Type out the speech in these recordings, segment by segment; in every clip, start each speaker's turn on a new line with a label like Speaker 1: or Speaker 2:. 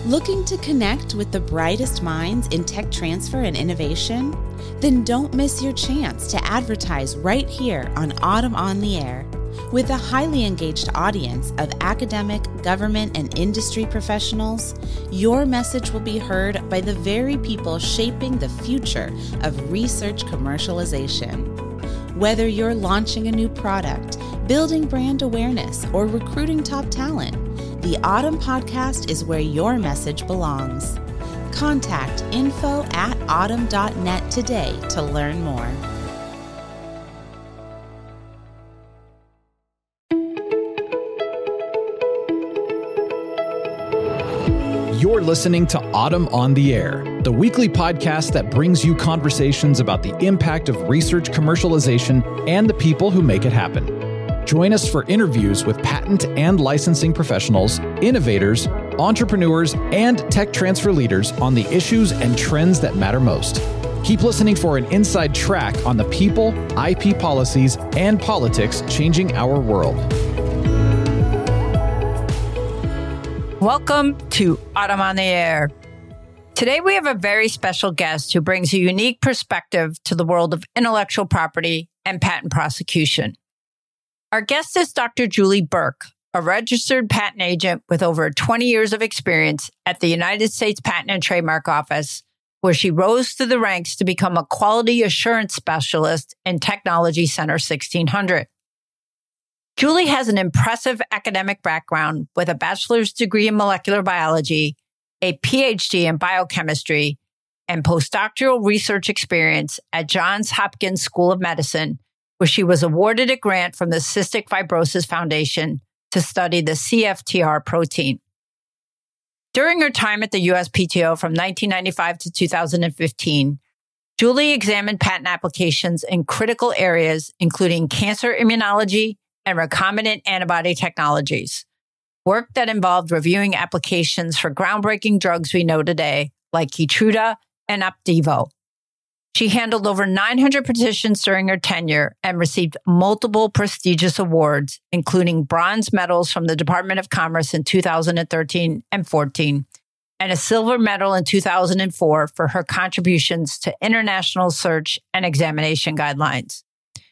Speaker 1: Looking to connect with the brightest minds in tech transfer and innovation? Then don't miss your chance to advertise right here on Autumn on the Air. With a highly engaged audience of academic, government, and industry professionals, your message will be heard by the very people shaping the future of research commercialization. Whether you're launching a new product, building brand awareness, or recruiting top talent, the Autumn Podcast is where your message belongs. Contact info@autumn.net today to learn more.
Speaker 2: You're listening to Autumn on the Air, the weekly podcast that brings you conversations about the impact of research commercialization and the people who make it happen. Join us for interviews with patent and licensing professionals, innovators, entrepreneurs, and tech transfer leaders on the issues and trends that matter most. Keep listening for an inside track on the people, IP policies, and politics changing our world.
Speaker 3: Welcome to Autumn on the Air. Today we have a very special guest who brings a unique perspective to the world of intellectual property and patent prosecution. Our guest is Dr. Julie Burke, a registered patent agent with over 20 years of experience at the United States Patent and Trademark Office, where she rose through the ranks to become a quality assurance specialist in Technology Center 1600. Julie has an impressive academic background with a bachelor's degree in molecular biology, a PhD in biochemistry, and postdoctoral research experience at Johns Hopkins School of Medicine, where she was awarded a grant from the Cystic Fibrosis Foundation to study the CFTR protein. During her time at the USPTO from 1995 to 2015, Julie examined patent applications in critical areas, including cancer immunology and recombinant antibody technologies, work that involved reviewing applications for groundbreaking drugs we know today, like Keytruda and Opdivo. She handled over 900 petitions during her tenure and received multiple prestigious awards, including bronze medals from the Department of Commerce in 2013 and 14, and a silver medal in 2004 for her contributions to international search and examination guidelines.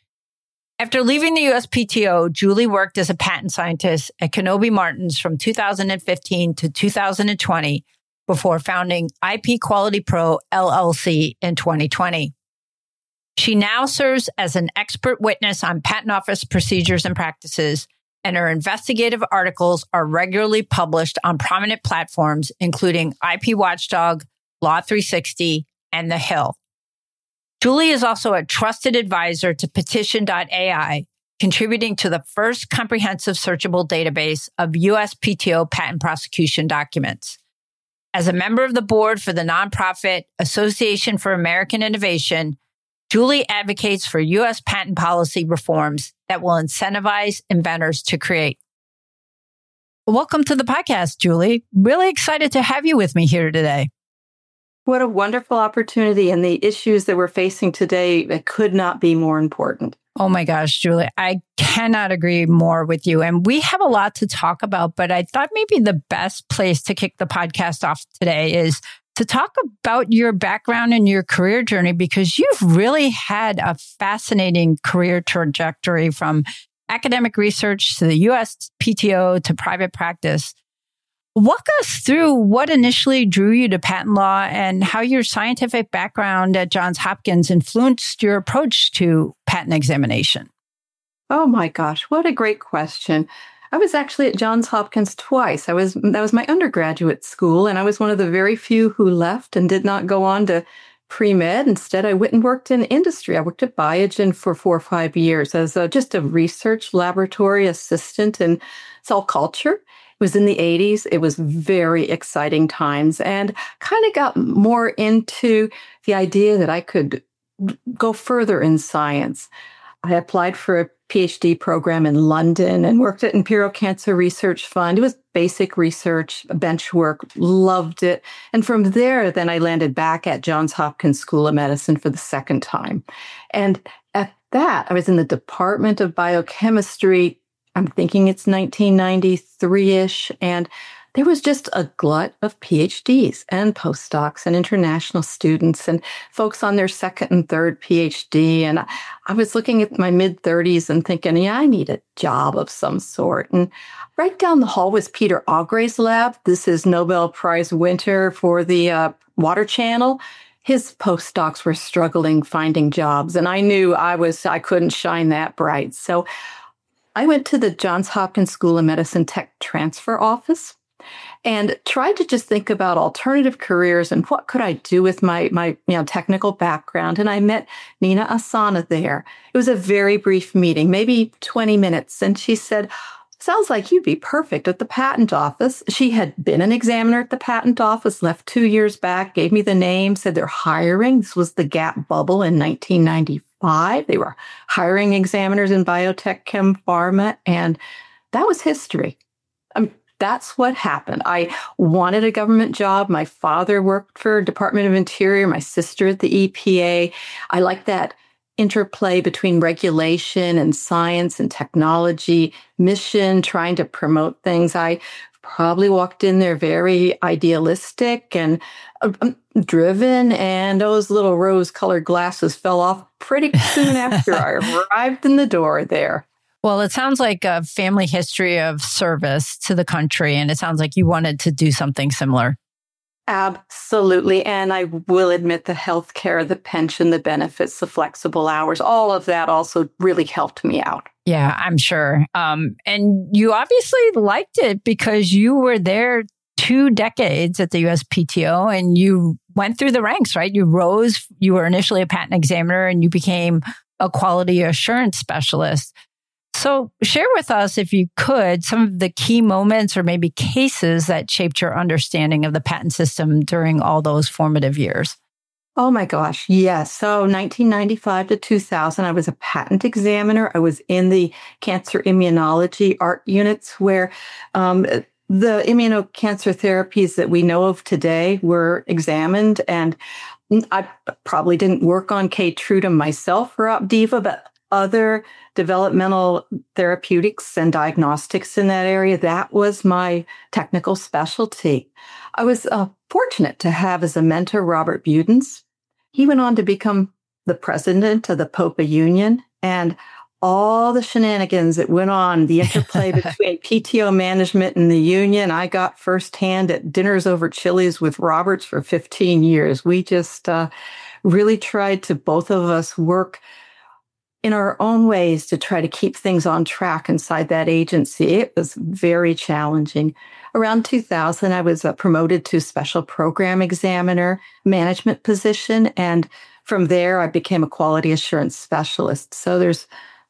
Speaker 3: After leaving the USPTO, Julie worked as a patent scientist at Kenobi Martins from 2015 to 2020 before founding IP Quality Pro LLC in 2020. She now serves as an expert witness on patent office procedures and practices, and her investigative articles are regularly published on prominent platforms, including IP Watchdog, Law 360, and The Hill. Julie is also a trusted advisor to Petition.ai, contributing to the first comprehensive searchable database of USPTO patent prosecution documents. As a member of the board for the nonprofit Association for American Innovation, Julie advocates for U.S. patent policy reforms that will incentivize inventors to create. Welcome to the podcast, Julie. Really excited to have you with me here today.
Speaker 4: What a wonderful opportunity, and the issues that we're facing today that could not be more important.
Speaker 3: Oh my gosh, Julie, I cannot agree more with you. And we have a lot to talk about, but I thought maybe the best place to kick the podcast off today is to talk about your background and your career journey, because you've really had a fascinating career trajectory from academic research to the USPTO to private practice. Walk us through what initially drew you to patent law and how your scientific background at Johns Hopkins influenced your approach to patent examination.
Speaker 4: Oh my gosh, what a great question. I was actually at Johns Hopkins twice. That was my undergraduate school, and I was one of the very few who left and did not go on to pre-med. Instead, I went and worked in industry. I worked at Biogen for 4 or 5 years as just a research laboratory assistant in cell culture. It was in the 80s. It was very exciting times, and kind of got more into the idea that I could go further in science. I applied for a PhD program in London and worked at Imperial Cancer Research Fund. It was basic research, bench work, loved it. And from there, then I landed back at Johns Hopkins School of Medicine for the second time. And at that, I was in the Department of Biochemistry. I'm thinking it's 1993-ish. And there was just a glut of PhDs and postdocs and international students and folks on their second and third PhD. And I was looking at my mid-30s and thinking, yeah, I need a job of some sort. And right down the hall was Peter Augray's lab. This is Nobel Prize winner for the Water Channel. His postdocs were struggling finding jobs, and I knew I couldn't shine that bright. So I went to the Johns Hopkins School of Medicine Tech Transfer Office and tried to just think about alternative careers and what could I do with my technical background. And I met Nina Asana there. It was a very brief meeting, maybe 20 minutes. And she said, sounds like you'd be perfect at the patent office. She had been an examiner at the patent office, left 2 years back, gave me the name, said they're hiring. This was the gap bubble in 1995. They were hiring examiners in biotech, chem, pharma, and that was history. That's what happened. I wanted a government job. My father worked for Department of Interior, my sister at the EPA. I liked that interplay between regulation and science and technology, mission, trying to promote things. I probably walked in there very idealistic and driven, and those little rose-colored glasses fell off pretty soon after I arrived in the door there.
Speaker 3: Well, it sounds like a family history of service to the country, and it sounds like you wanted to do something similar.
Speaker 4: Absolutely. And I will admit the healthcare, the pension, the benefits, the flexible hours, all of that also really helped me out.
Speaker 3: Yeah, I'm sure. And you obviously liked it because you were there 2 decades at the USPTO and you went through the ranks, right? You rose, you were initially a patent examiner and you became a quality assurance specialist. So share with us, if you could, some of the key moments or maybe cases that shaped your understanding of the patent system during all those formative years.
Speaker 4: Oh my gosh, yes. So 1995 to 2000, I was a patent examiner. I was in the cancer immunology ART units where the immunocancer therapies that we know of today were examined. And I probably didn't work on Keytruda myself or Opdivo, but other developmental therapeutics and diagnostics in that area. That was my technical specialty. I was fortunate to have as a mentor Robert Budens. He went on to become the president of the POPA Union, and all the shenanigans that went on, the interplay between PTO management and the union, I got firsthand at dinners over Chili's with Roberts for 15 years. We just really tried to, both of us, work in our own ways to try to keep things on track inside that agency. It was very challenging. Around 2000, I was promoted to special program examiner management position. And from there, I became a quality assurance specialist. So there's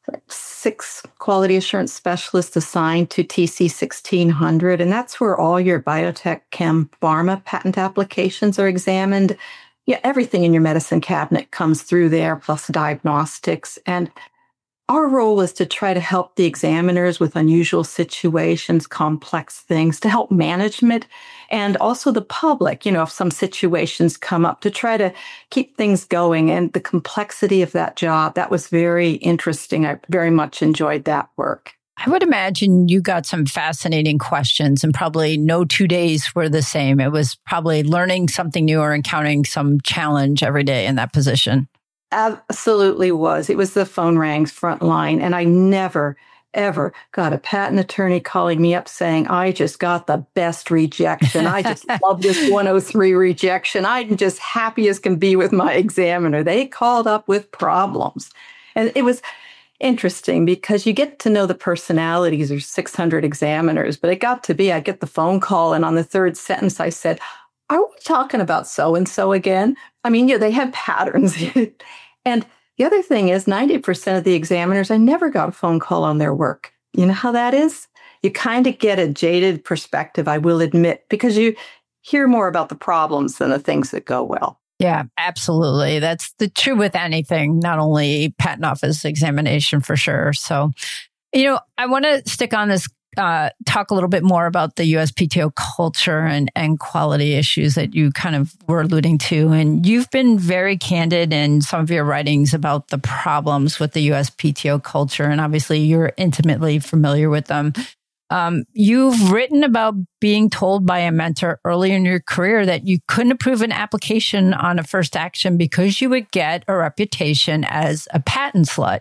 Speaker 4: 6 quality assurance specialists assigned to TC 1600. And that's where all your biotech, chem, pharma patent applications are examined. Yeah, everything in your medicine cabinet comes through there, plus diagnostics. And our role is to try to help the examiners with unusual situations, complex things, to help management and also the public, if some situations come up, to try to keep things going. And the complexity of that job, that was very interesting. I very much enjoyed that work.
Speaker 3: I would imagine you got some fascinating questions and probably no 2 days were the same. It was probably learning something new or encountering some challenge every day in that position.
Speaker 4: Absolutely was. It was the phone rings front line. And I never, ever got a patent attorney calling me up saying, I just got the best rejection. I just love this 103 rejection. I'm just happy as can be with my examiner. They called up with problems. And it was interesting because you get to know the personalities. There's 600 examiners, but it got to be, I get the phone call, and on the third sentence, I said, are we talking about so-and-so again? I mean, yeah, they have patterns. And the other thing is 90% of the examiners, I never got a phone call on their work. You know how that is? You kind of get a jaded perspective, I will admit, because you hear more about the problems than the things that go well.
Speaker 3: Yeah, absolutely. That's the true with anything, not only patent office examination for sure. So, I want to stick on this, talk a little bit more about the USPTO culture and quality issues that you kind of were alluding to. And you've been very candid in some of your writings about the problems with the USPTO culture. And obviously you're intimately familiar with them. You've written about being told by a mentor early in your career that you couldn't approve an application on a first action because you would get a reputation as a patent slut.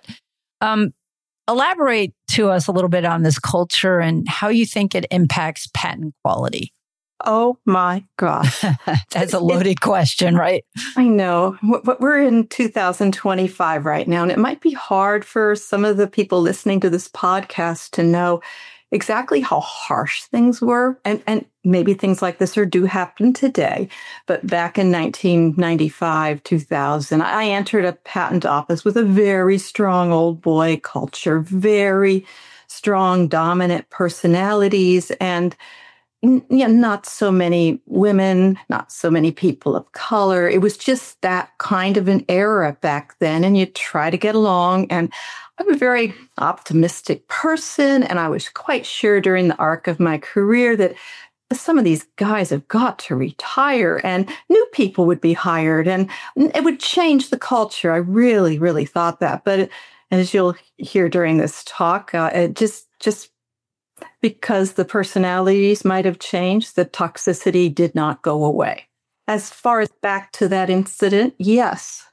Speaker 3: Elaborate to us a little bit on this culture and how you think it impacts patent quality.
Speaker 4: Oh my gosh.
Speaker 3: That's a loaded question, right?
Speaker 4: I know. We're in 2025 right now, and it might be hard for some of the people listening to this podcast to know exactly how harsh things were. And maybe things like this do happen today. But back in 1995, 2000, I entered a patent office with a very strong old boy culture, very strong dominant personalities, and not so many women, not so many people of color. It was just that kind of an era back then. And you try to get along. And I'm a very optimistic person. And I was quite sure during the arc of my career that some of these guys have got to retire and new people would be hired and it would change the culture. I really, really thought that. But as you'll hear during this talk, it just because the personalities might have changed, the toxicity did not go away. As far as back to that incident, yes.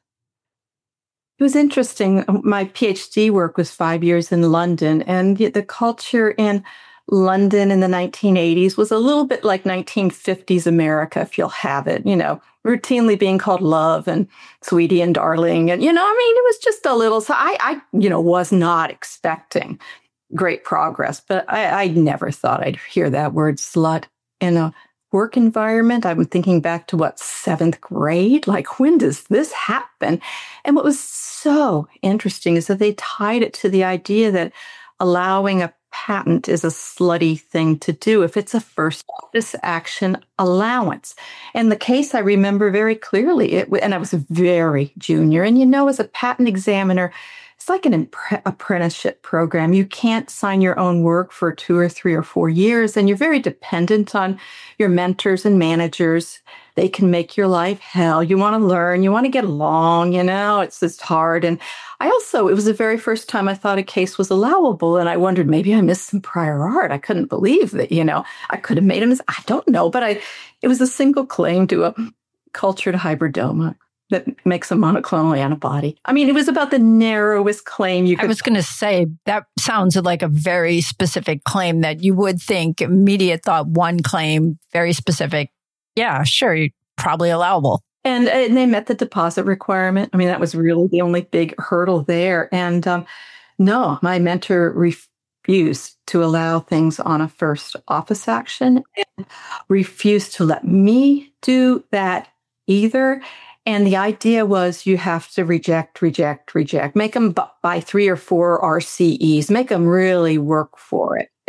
Speaker 4: It was interesting. My PhD work was 5 years in London, and the culture in London in the 1980s was a little bit like 1950s America, if you'll have it, routinely being called love and sweetie and darling. And, it was just a little, so I was not expecting great progress, but I never thought I'd hear that word slut in a work environment. I'm thinking back to seventh grade? Like, when does this happen? And what was so interesting is that they tied it to the idea that allowing a patent is a slutty thing to do if it's a first office action allowance. And the case I remember very clearly, and I was very junior, and as a patent examiner, it's like an apprenticeship program. You can't sign your own work for 2 or 3 or 4 years, and you're very dependent on your mentors and managers. They can make your life hell. You want to learn. You want to get along. It's just hard. And it was the very first time I thought a case was allowable, and I wondered maybe I missed some prior art. I couldn't believe that, I could have made them. I don't know, but it was a single claim to a cultured hybridoma that makes a monoclonal antibody. It was about the narrowest claim you could.
Speaker 3: I was going to say, that sounds like a very specific claim that you would think immediate thought, one claim, very specific. Yeah, sure, probably allowable.
Speaker 4: And they met the deposit requirement. That was really the only big hurdle there. And no, my mentor refused to allow things on a first office action and refused to let me do that either. And the idea was you have to reject, make them buy 3 or 4 RCEs, make them really work for it.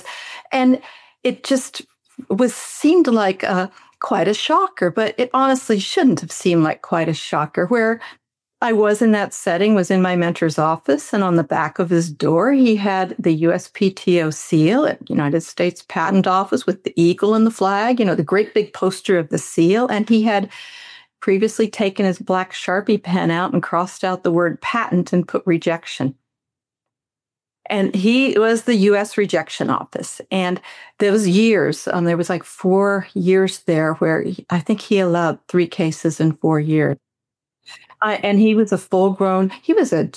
Speaker 4: It just seemed like quite a shocker, but it honestly shouldn't have seemed like quite a shocker. Where I was in that setting was in my mentor's office, and on the back of his door, he had the USPTO seal at United States Patent Office with the eagle and the flag, the great big poster of the seal. And he had previously taken his black Sharpie pen out and crossed out the word patent and put rejection. And he was the U.S. rejection office. And those years, there was 4 years there where I think he allowed 3 cases in 4 years. And he was he was a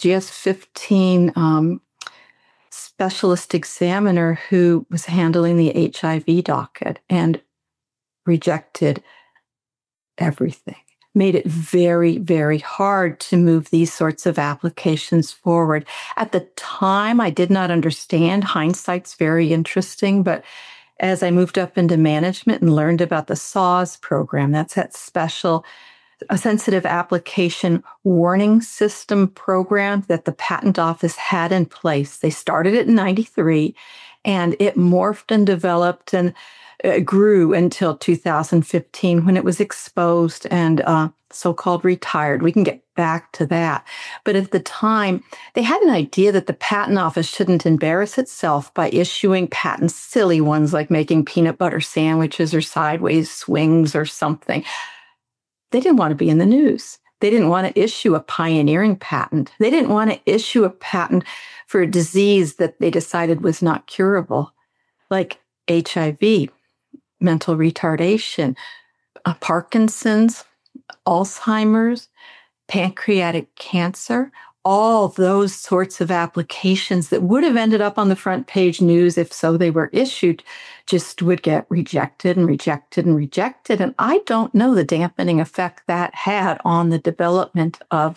Speaker 4: GS-15 specialist examiner who was handling the HIV docket and rejected everything. Made it very, very hard to move these sorts of applications forward. At the time, I did not understand. Hindsight's very interesting, but as I moved up into management and learned about the SAWS program, that's that special sensitive application warning system program that the patent office had in place. They started it in 93, and it morphed and developed and grew until 2015 when it was exposed and so-called retired. We can get back to that. But at the time, they had an idea that the patent office shouldn't embarrass itself by issuing patents, silly ones like making peanut butter sandwiches or sideways swings or something. They didn't want to be in the news. They didn't want to issue a pioneering patent. They didn't want to issue a patent for a disease that they decided was not curable. like HIV, mental retardation, Parkinson's, Alzheimer's, pancreatic cancer, all those sorts of applications that would have ended up on the front page news if so they were issued, just would get rejected and rejected and rejected. And I don't know the dampening effect that had on the development of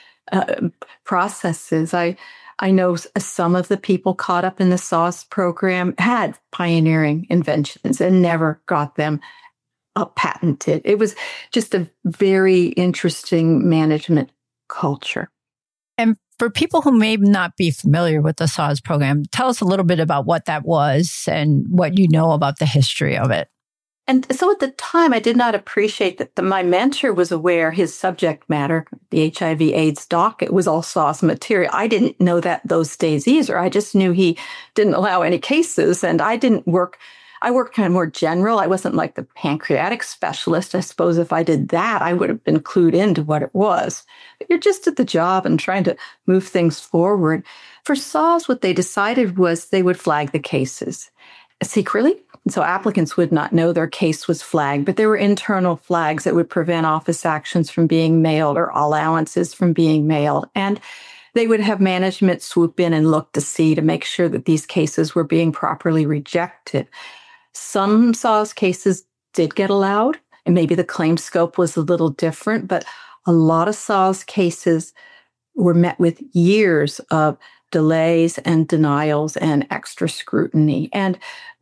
Speaker 4: processes. I know some of the people caught up in the SAWS program had pioneering inventions and never got them patented. It was just a very interesting management culture.
Speaker 3: And for people who may not be familiar with the SAWS program, tell us a little bit about what that was and what you know about the history of it.
Speaker 4: And so at the time, I did not appreciate that my mentor was aware his subject matter, the HIV/AIDS docket, was all SAWS material. I didn't know that those days either. I just knew he didn't allow any cases, and I worked kind of more general. I wasn't like the pancreatic specialist. I suppose if I did that, I would have been clued into what it was. But you're just at the job and trying to move things forward. For SAWS, what they decided was they would flag the cases secretly. So applicants would not know their case was flagged, but there were internal flags that would prevent office actions from being mailed or allowances from being mailed. And they would have management swoop in and look to see to make sure that these cases were being properly rejected. Some SAWS cases did get allowed, and maybe the claim scope was a little different, but a lot of SAWS cases were met with years of delays and denials and extra scrutiny. And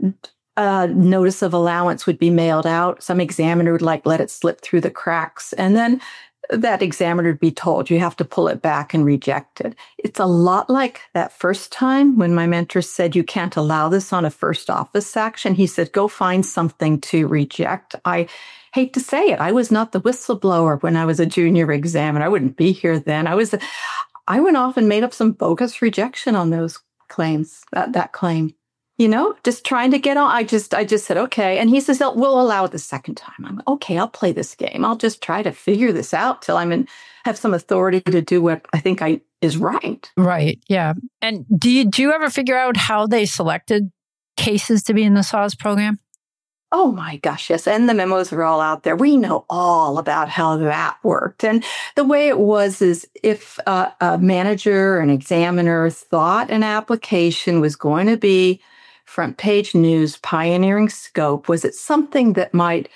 Speaker 4: notice of allowance would be mailed out. Some examiner would let it slip through the cracks. And then that examiner would be told, you have to pull it back and reject it. It's a lot like that first time when my mentor said, you can't allow this on a first office action. He said, go find something to reject. I hate to say it. I was not the whistleblower when I was a junior examiner. I wouldn't be here then. I went off and made up some bogus rejection on those claims, that claim. Just trying to get on. I just said, okay. And he says, we'll allow it the second time. I'm okay. I'll play this game. I'll just try to figure this out till have some authority to do what I think is right.
Speaker 3: Right. Yeah. And do you ever figure out how they selected cases to be in the SAWS program?
Speaker 4: Oh my gosh, yes. And the memos are all out there. We know all about how that worked. And the way it was is if a manager or an examiner thought an application was going to be front page news, pioneering scope, was it something that might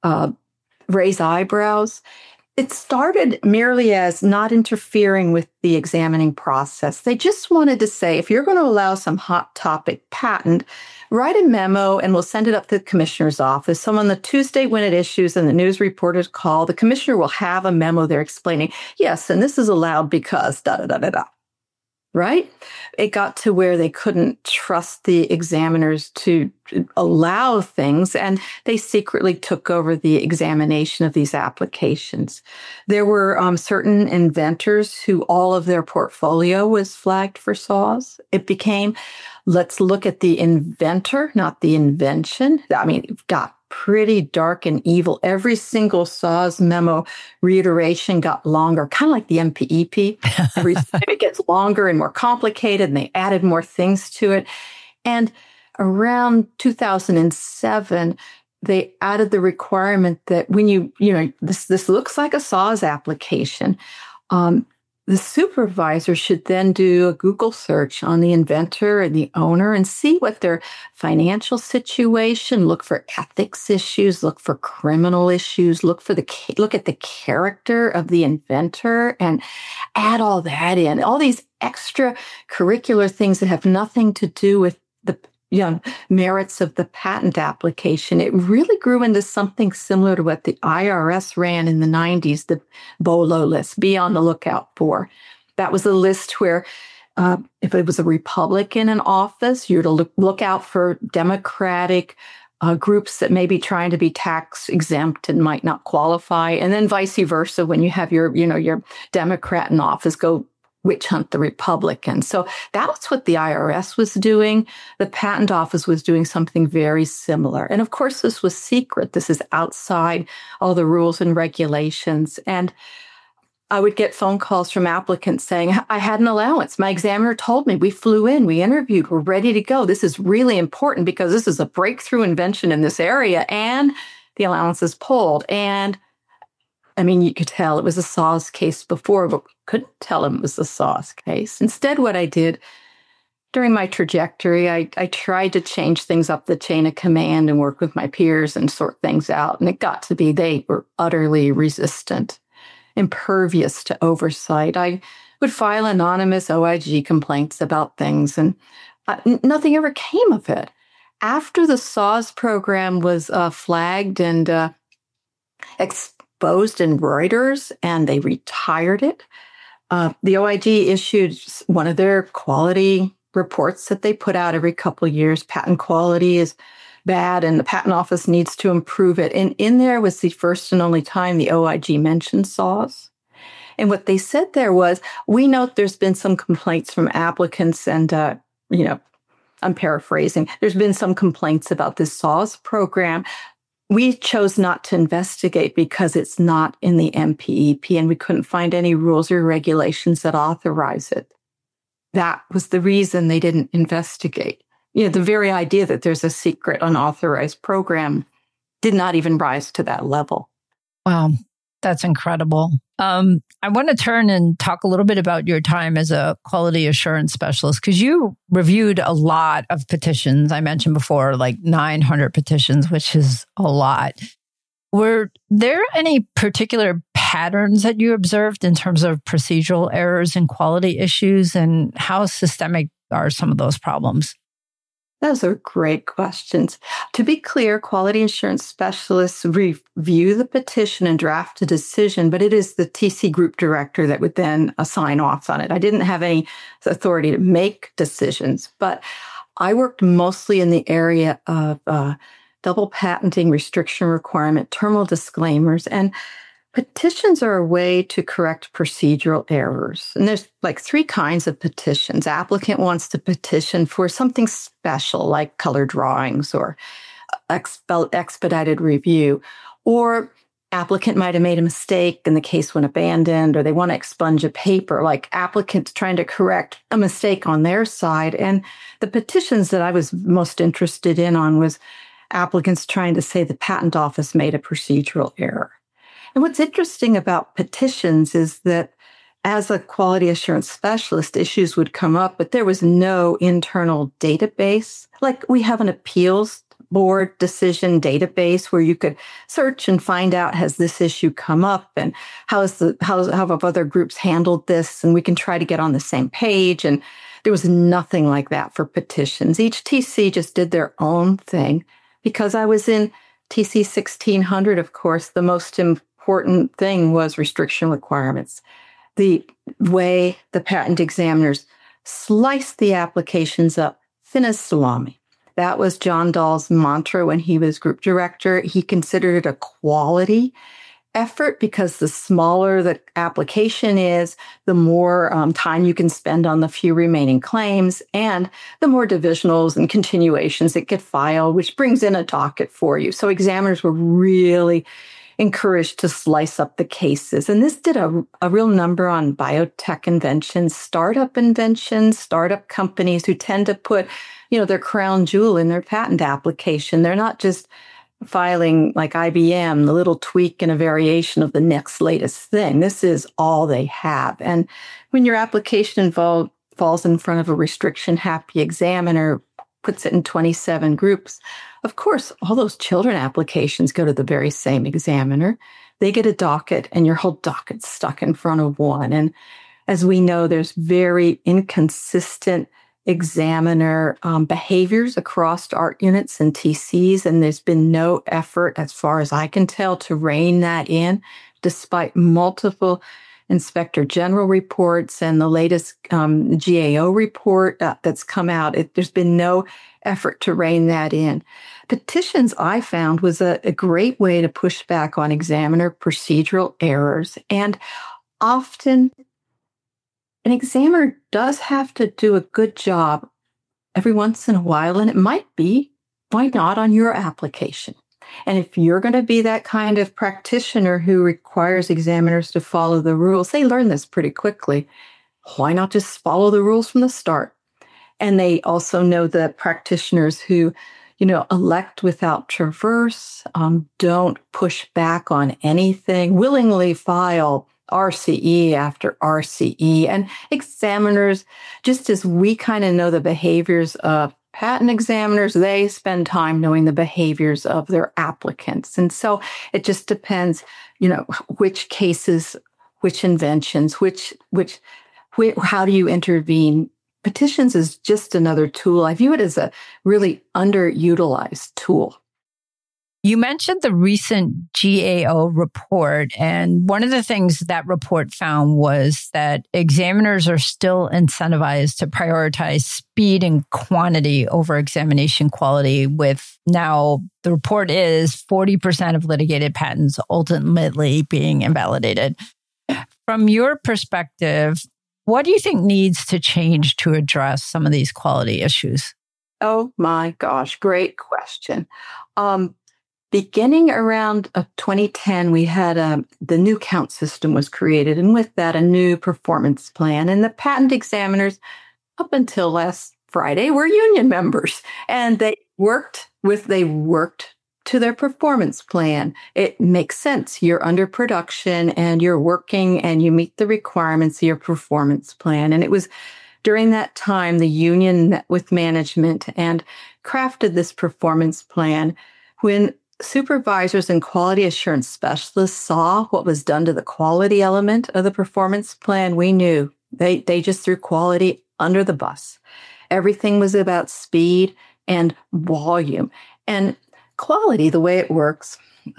Speaker 4: raise eyebrows? It started merely as not interfering with the examining process. They just wanted to say, if you're going to allow some hot topic patent, write a memo and we'll send it up to the commissioner's office. So on the Tuesday when it issues and the news reporters call, the commissioner will have a memo there explaining, yes, and this is allowed because da-da-da-da-da. Right? It got to where they couldn't trust the examiners to allow things, and they secretly took over the examination of these applications. There were certain inventors who all of their portfolio was flagged for SAWS. It became, let's look at the inventor, not the invention. It got pretty dark and evil. Every single SAWS memo reiteration got longer, kind of like the MPEP. Every time it gets longer and more complicated, and they added more things to it. And around 2007, they added the requirement that when this looks like a SAWS application, the supervisor should then do a Google search on the inventor and the owner and see what their financial situation, look for ethics issues, look for criminal issues, look at the character of the inventor and add all that in. All these extracurricular things that have nothing to do with the merits of the patent application. It really grew into something similar to what the IRS ran in the 90s, the BOLO list, be on the lookout for. That was a list where if it was a Republican in office, you're to look out for Democratic groups that may be trying to be tax exempt and might not qualify. And then vice versa, when you have your Democrat in office, go witch hunt the Republicans. So that's what the IRS was doing. The Patent Office was doing something very similar. And of course, this was secret. This is outside all the rules and regulations. And I would get phone calls from applicants saying, I had an allowance. My examiner told me, we flew in, we interviewed, we're ready to go. This is really important because this is a breakthrough invention in this area. And the allowance is pulled. And I mean, you could tell it was a SAWS case before, but we couldn't tell him it was a SAWS case. Instead, what I did during my trajectory, I tried to change things up the chain of command and work with my peers and sort things out. And it got to be they were utterly resistant, impervious to oversight. I would file anonymous OIG complaints about things, and nothing ever came of it. After the SAWS program was flagged and exposed in Reuters, and they retired it, the OIG issued one of their quality reports that they put out every couple of years. Patent quality is bad, and the patent office needs to improve it. And in there was the first and only time the OIG mentioned SAWS. And what they said there was, we note there's been some complaints from applicants and, I'm paraphrasing, there's been some complaints about this SAWS program. We chose not to investigate because it's not in the MPEP and we couldn't find any rules or regulations that authorize it. That was the reason they didn't investigate. The very idea that there's a secret unauthorized program did not even rise to that level.
Speaker 3: Wow, that's incredible. I want to turn and talk a little bit about your time as a quality assurance specialist, because you reviewed a lot of petitions. I mentioned before, like 900 petitions, which is a lot. Were there any particular patterns that you observed in terms of procedural errors and quality issues, and how systemic are some of those problems?
Speaker 4: Those are great questions. To be clear, quality assurance specialists review the petition and draft a decision, but it is the TC group director that would then sign off on it. I didn't have any authority to make decisions, but I worked mostly in the area of double patenting, restriction requirement, terminal disclaimers, and petitions are a way to correct procedural errors. And there's like 3 kinds of petitions. Applicant wants to petition for something special like color drawings or expedited review, or applicant might have made a mistake and the case went abandoned, or they want to expunge a paper, like applicants trying to correct a mistake on their side. And the petitions that I was most interested in was applicants trying to say the patent office made a procedural error. And what's interesting about petitions is that as a quality assurance specialist, issues would come up, but there was no internal database. Like we have an appeals board decision database where you could search and find out, has this issue come up, and how have other groups handled this? And we can try to get on the same page. And there was nothing like that for petitions. Each TC just did their own thing. Because I was in TC 1600, of course, the most important thing was restriction requirements. The way the patent examiners sliced the applications up thin as salami. That was John Dahl's mantra when he was group director. He considered it a quality effort because the smaller the application is, the more time you can spend on the few remaining claims, and the more divisionals and continuations that get filed, which brings in a docket for you. So examiners were really encouraged to slice up the cases. And this did a real number on biotech inventions, startup companies who tend to put, their crown jewel in their patent application. They're not just filing like IBM, the little tweak and a variation of the next latest thing. This is all they have. And when your application falls in front of a restriction-happy examiner, puts it in 27 groups, of course, all those children applications go to the very same examiner. They get a docket, and your whole docket's stuck in front of one. And as we know, there's very inconsistent examiner behaviors across art units and TCs, and there's been no effort, as far as I can tell, to rein that in, despite multiple Inspector General reports and the latest GAO report that's come out. There's been no effort to rein that in. Petitions, I found, was a great way to push back on examiner procedural errors, and often an examiner does have to do a good job every once in a while, and it might be, why not on your application? And if you're going to be that kind of practitioner who requires examiners to follow the rules, they learn this pretty quickly. Why not just follow the rules from the start? And they also know that practitioners who, elect without traverse, don't push back on anything, willingly file RCE after RCE. And examiners, just as we kind of know the behaviors of patent examiners, they spend time knowing the behaviors of their applicants. And so it just depends, which cases, which inventions, how do you intervene? Petitions is just another tool. I view it as a really underutilized tool.
Speaker 3: You mentioned the recent GAO report, and one of the things that report found was that examiners are still incentivized to prioritize speed and quantity over examination quality, with now the report is 40% of litigated patents ultimately being invalidated. From your perspective, what do you think needs to change to address some of these quality issues?
Speaker 4: Oh my gosh, great question. Beginning around 2010, we had the new count system was created, and with that, a new performance plan. And the patent examiners, up until last Friday, were union members, and they worked to their performance plan. It makes sense. You're under production, and you're working, and you meet the requirements of your performance plan. And it was during that time the union met with management and crafted this performance plan. When supervisors and quality assurance specialists saw what was done to the quality element of the performance plan, we knew they just threw quality under the bus. Everything was about speed and volume. And quality, the way it works,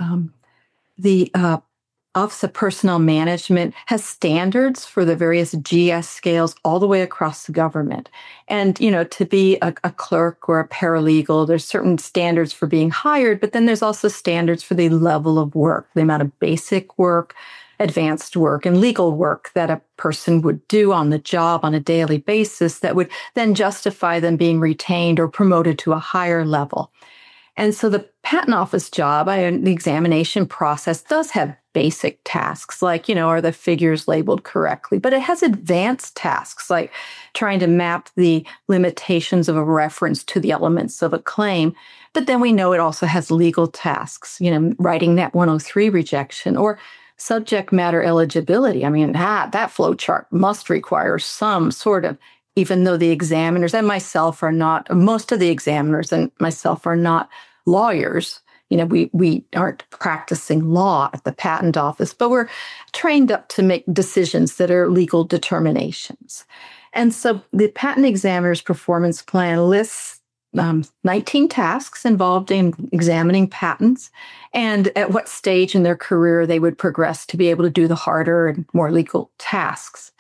Speaker 4: the Office of Personnel Management has standards for the various GS scales all the way across the government. And, to be a clerk or a paralegal, there's certain standards for being hired, but then there's also standards for the level of work, the amount of basic work, advanced work, and legal work that a person would do on the job on a daily basis that would then justify them being retained or promoted to a higher level. And so the patent office job, the examination process does have basic tasks like, are the figures labeled correctly? But it has advanced tasks like trying to map the limitations of a reference to the elements of a claim. But then we know it also has legal tasks, writing that 103 rejection or subject matter eligibility. That flow chart must require some sort of, even though the examiners and myself are not, most of the examiners and myself are not lawyers. We aren't practicing law at the patent office, but we're trained up to make decisions that are legal determinations. And so the patent examiner's performance plan lists 19 tasks involved in examining patents and at what stage in their career they would progress to be able to do the harder and more legal tasks.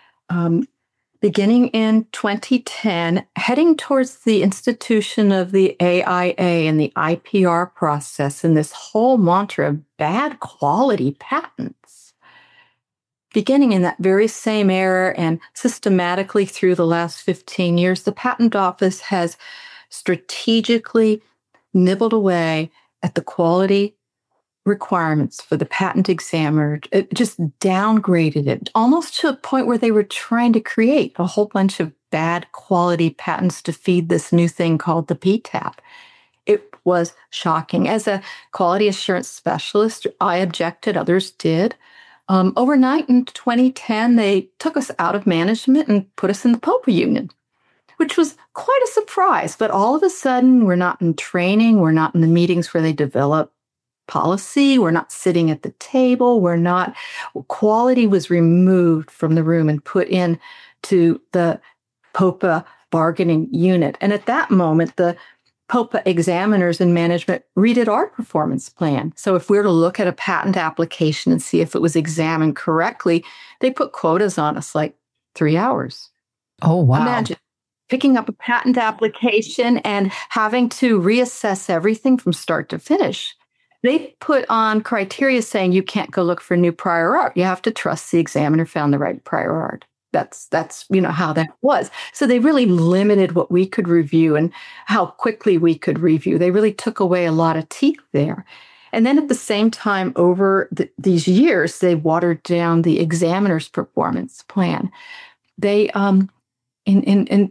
Speaker 4: Beginning in 2010, heading towards the institution of the AIA and the IPR process and this whole mantra of bad quality patents. Beginning in that very same era and systematically through the last 15 years, the Patent Office has strategically nibbled away at the quality requirements for the patent examiner. It just downgraded it almost to a point where they were trying to create a whole bunch of bad quality patents to feed this new thing called the PTAB. It was shocking. As a quality assurance specialist, I objected, others did. Overnight in 2010, they took us out of management and put us in the POPA union, which was quite a surprise. But all of a sudden, we're not in training, we're not in the meetings where they develop policy, we're not sitting at the table, quality was removed from the room and put in to the POPA bargaining unit. And at that moment, the POPA examiners and management redid our performance plan. So if we were to look at a patent application and see if it was examined correctly, they put quotas on us like 3 hours.
Speaker 3: Oh, wow.
Speaker 4: Imagine picking up a patent application and having to reassess everything from start to finish. They put on criteria saying you can't go look for new prior art. You have to trust the examiner found the right prior art. That's how that was. So they really limited what we could review and how quickly we could review. They really took away a lot of teeth there. And then at the same time, over these years, they watered down the examiner's performance plan. They in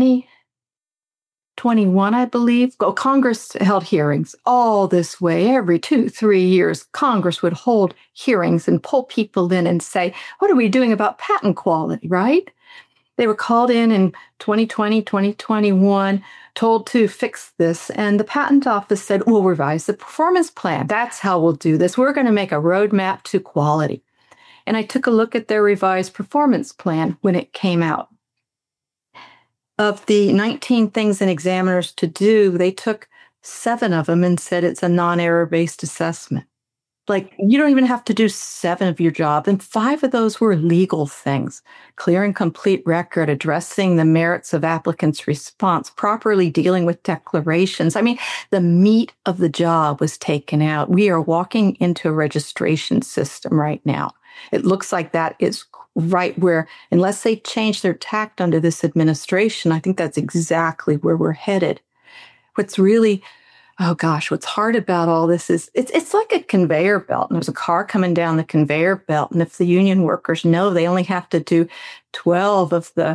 Speaker 4: 2021, I believe, Congress held hearings all this way. Every 2-3 years, Congress would hold hearings and pull people in and say, what are we doing about patent quality, right? They were called in 2020, 2021, told to fix this. And the patent office said, we'll revise the performance plan. That's how we'll do this. We're going to make a roadmap to quality. And I took a look at their revised performance plan when it came out. Of the 19 things an examiner's to do, they took 7 of them and said it's a non-error-based assessment. Like, you don't even have to do 7 of your job. And 5 of those were legal things: clear and complete record, addressing the merits of applicants' response, properly dealing with declarations. I mean, the meat of the job was taken out. We are walking into a registration system right now. It looks like that is right where, unless they change their tact under this administration, I think that's exactly where we're headed. What's really, what's hard about all this is it's like a conveyor belt. And there's a car coming down the conveyor belt. And if the union workers know they only have to do 12 of the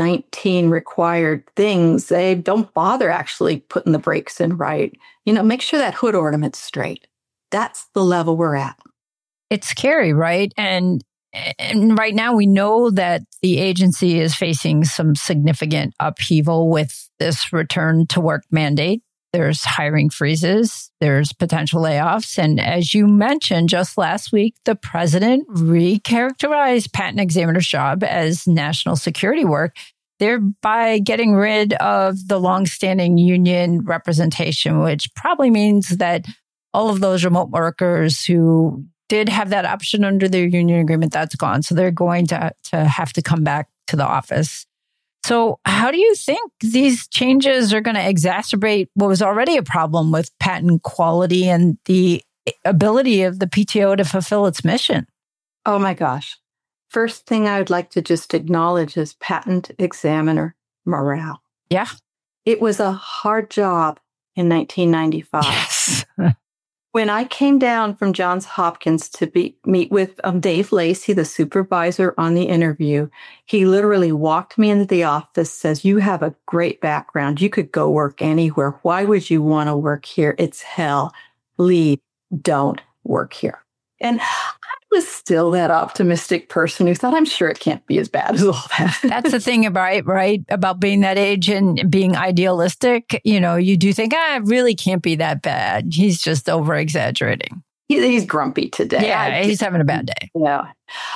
Speaker 4: 19 required things, they don't bother actually putting the brakes in right. Make sure that hood ornament's straight. That's the level we're at.
Speaker 3: It's scary, right? And right now we know that the agency is facing some significant upheaval with this return to work mandate. There's hiring freezes, there's potential layoffs. And as you mentioned, just last week, the president recharacterized patent examiner's job as national security work, thereby getting rid of the longstanding union representation, which probably means that all of those remote workers who did have that option under their union agreement, that's gone. So they're going to have to come back to the office. So how do you think these changes are going to exacerbate what was already a problem with patent quality and the ability of the PTO to fulfill its mission?
Speaker 4: Oh my gosh. First thing I would like to just acknowledge is patent examiner morale.
Speaker 3: Yeah.
Speaker 4: It was a hard job in 1995.
Speaker 3: Yes.
Speaker 4: When I came down from Johns Hopkins to meet with Dave Lacey, the supervisor on the interview, he literally walked me into the office, says, you have a great background. You could go work anywhere. Why would you want to work here? It's hell. Leave. Don't work here. And I was still that optimistic person who thought, I'm sure it can't be as bad as all that.
Speaker 3: That's the thing about being that age and being idealistic. You do think, it really can't be that bad. He's just over exaggerating.
Speaker 4: He's grumpy today.
Speaker 3: Yeah, he's having a bad day.
Speaker 4: Yeah.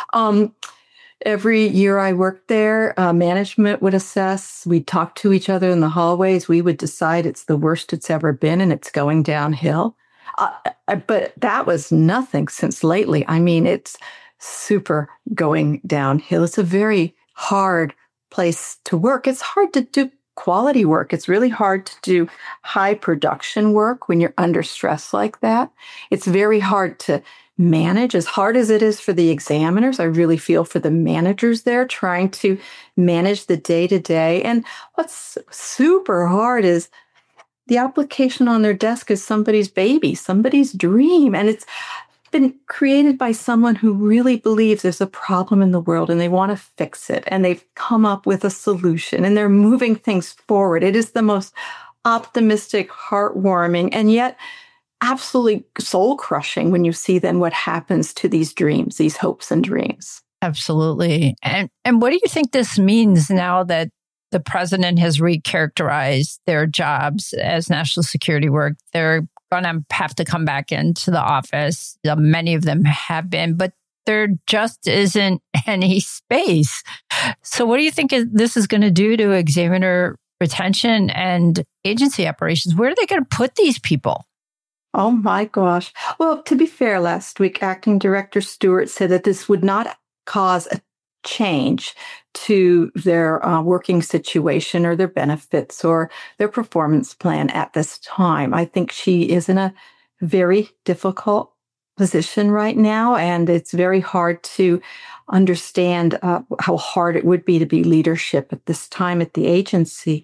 Speaker 4: Every year I worked there, management would assess. We'd talk to each other in the hallways. We would decide it's the worst it's ever been and it's going downhill. But that was nothing since lately. I mean, it's super going downhill. It's a very hard place to work. It's hard to do quality work. It's really hard to do high production work when you're under stress like that. It's very hard to manage. As hard as it is for the examiners, I really feel for the managers there trying to manage the day-to-day. And what's super hard is the application on their desk is somebody's baby, somebody's dream. And it's been created by someone who really believes there's a problem in the world and they want to fix it. And they've come up with a solution and they're moving things forward. It is the most optimistic, heartwarming, and yet absolutely soul-crushing when you see then what happens to these dreams, these hopes and dreams.
Speaker 3: Absolutely. And what do you think this means now that the president has recharacterized their jobs as national security work? They're going to have to come back into the office. Many of them have been, but there just isn't any space. So what do you think this is going to do to examiner retention and agency operations? Where are they going to put these people?
Speaker 4: Oh my gosh. Well, to be fair, last week, Acting Director Stewart said that this would not cause a change to their working situation or their benefits or their performance plan at this time. I think she is in a very difficult position right now, and it's very hard to understand how hard it would be to be leadership at this time at the agency.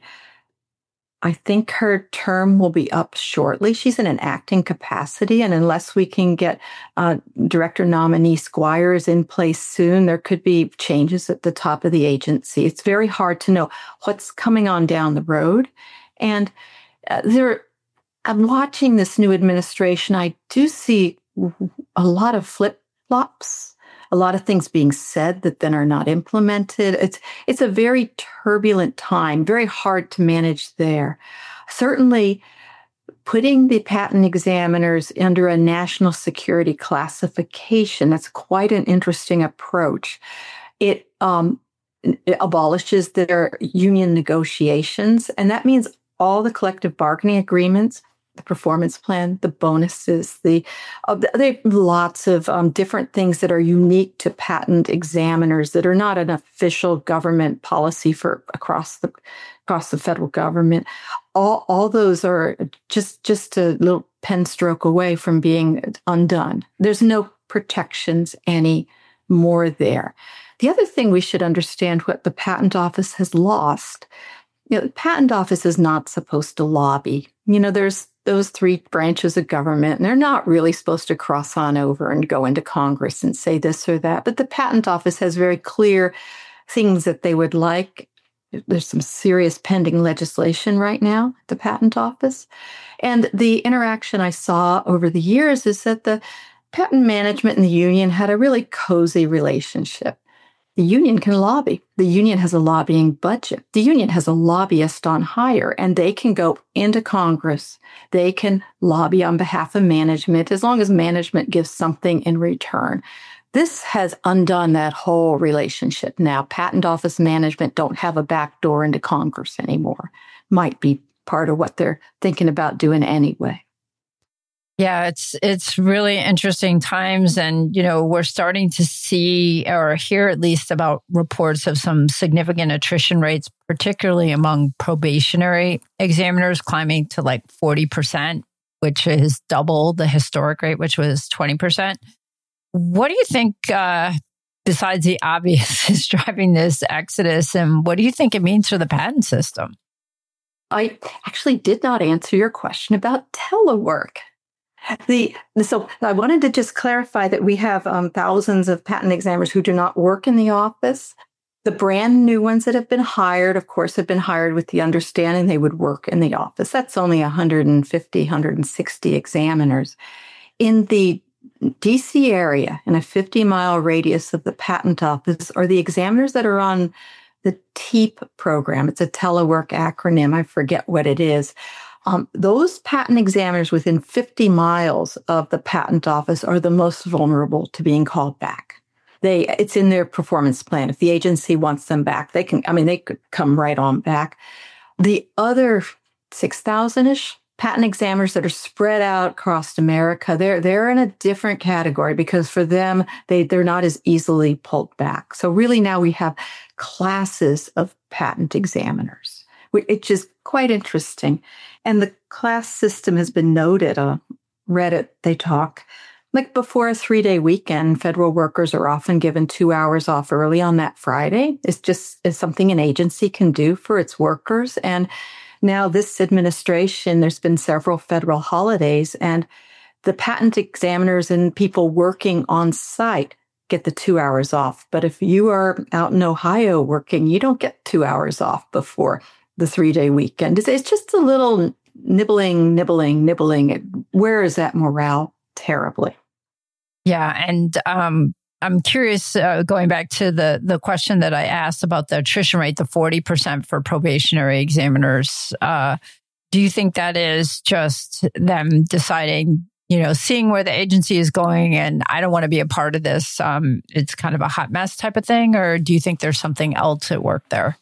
Speaker 4: I think her term will be up shortly. She's in an acting capacity, and unless we can get director nominee Squires in place soon, there could be changes at the top of the agency. It's very hard to know what's coming on down the road. And I'm watching this new administration. I do see a lot of flip-flops, a lot of things being said that then are not implemented. It's a very turbulent time, very hard to manage there. Certainly, putting the patent examiners under a national security classification, that's quite an interesting approach. It abolishes their union negotiations, and that means all the collective bargaining agreements, the performance plan, the bonuses, they have lots of different things that are unique to patent examiners that are not an official government policy for across the federal government. All those are just a little pen stroke away from being undone. There's no protections anymore there. The other thing we should understand what the Patent Office has lost. The Patent Office is not supposed to lobby. There's those three branches of government, and they're not really supposed to cross on over and go into Congress and say this or that. But the Patent Office has very clear things that they would like. There's some serious pending legislation right now at the Patent Office. And the interaction I saw over the years is that the patent management and the union had a really cozy relationship. The union can lobby. The union has a lobbying budget. The union has a lobbyist on hire, and they can go into Congress. They can lobby on behalf of management as long as management gives something in return. This has undone that whole relationship now. Patent Office management don't have a back door into Congress anymore. Might be part of what they're thinking about doing anyway.
Speaker 3: Yeah, it's really interesting times. And, we're starting to see or hear at least about reports of some significant attrition rates, particularly among probationary examiners climbing to like 40%, which is double the historic rate, which was 20%. What do you think, besides the obvious, is driving this exodus? And what do you think it means for the patent system?
Speaker 4: I actually did not answer your question about telework. So I wanted to just clarify that we have thousands of patent examiners who do not work in the office. The brand new ones that have been hired, of course, have been hired with the understanding they would work in the office. That's only 150, 160 examiners. In the DC area, in a 50-mile radius of the patent office, are the examiners that are on the TEAP program. It's a telework acronym. I forget what it is. Those patent examiners within 50 miles of the patent office are the most vulnerable to being called back. It's in their performance plan. If the agency wants them back, they could come right on back. The other 6,000-ish patent examiners that are spread out across America, they're in a different category because for them, they're not as easily pulled back. So really now we have classes of patent examiners, which is quite interesting. And the class system has been noted on Reddit. They talk like before a 3-day weekend, federal workers are often given 2 hours off early on that Friday. It's something an agency can do for its workers. And now this administration, there's been several federal holidays, and the patent examiners and people working on site get the 2 hours off. But if you are out in Ohio working, you don't get 2 hours off before the 3-day weekend. It's just a little nibbling. It wears that morale terribly.
Speaker 3: Yeah. And I'm curious, going back to the question that I asked about the attrition rate, the 40% for probationary examiners. Do you think that is just them deciding, seeing where the agency is going and I don't want to be a part of this? It's kind of a hot mess type of thing. Or do you think there's something else at work there?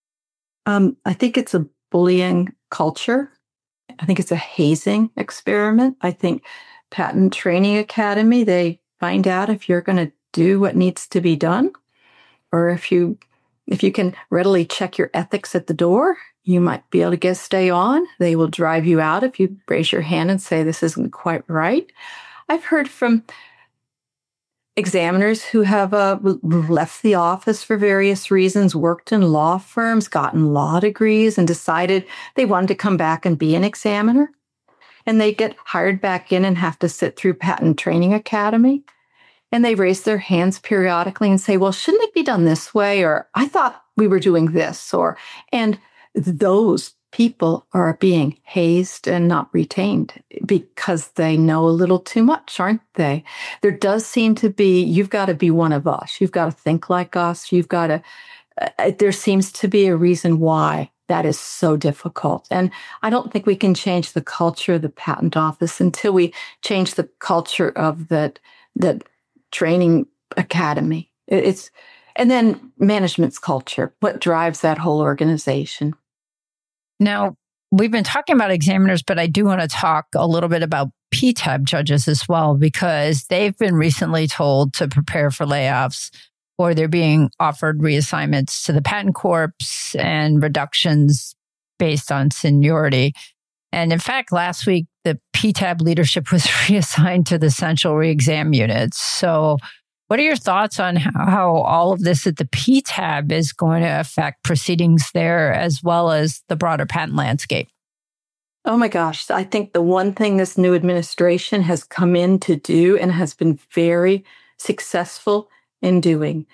Speaker 4: I think it's a bullying culture. I think it's a hazing experiment. I think Patent Training Academy, they find out if you're going to do what needs to be done, or if you can readily check your ethics at the door, you might be able to stay on. They will drive you out if you raise your hand and say this isn't quite right. I've heard from examiners who have left the office for various reasons, worked in law firms, gotten law degrees, and decided they wanted to come back and be an examiner. And they get hired back in and have to sit through Patent Training Academy. And they raise their hands periodically and say, well, shouldn't it be done this way? Or I thought we were doing this. And those people are being hazed and not retained because they know a little too much, aren't they? There does seem to be, you've got to be one of us. You've got to think like us. You've got to, there seems to be a reason why that is so difficult. And I don't think we can change the culture of the patent office until we change the culture of that training academy. And then management's culture, what drives that whole organization.
Speaker 3: Now, we've been talking about examiners, but I do want to talk a little bit about PTAB judges as well, because they've been recently told to prepare for layoffs, or they're being offered reassignments to the patent corps and reductions based on seniority. And in fact, last week, the PTAB leadership was reassigned to the central re-exam units. So what are your thoughts on how all of this at the PTAB is going to affect proceedings there, as well as the broader patent landscape?
Speaker 4: Oh my gosh. I think the one thing this new administration has come in to do and has been very successful in doing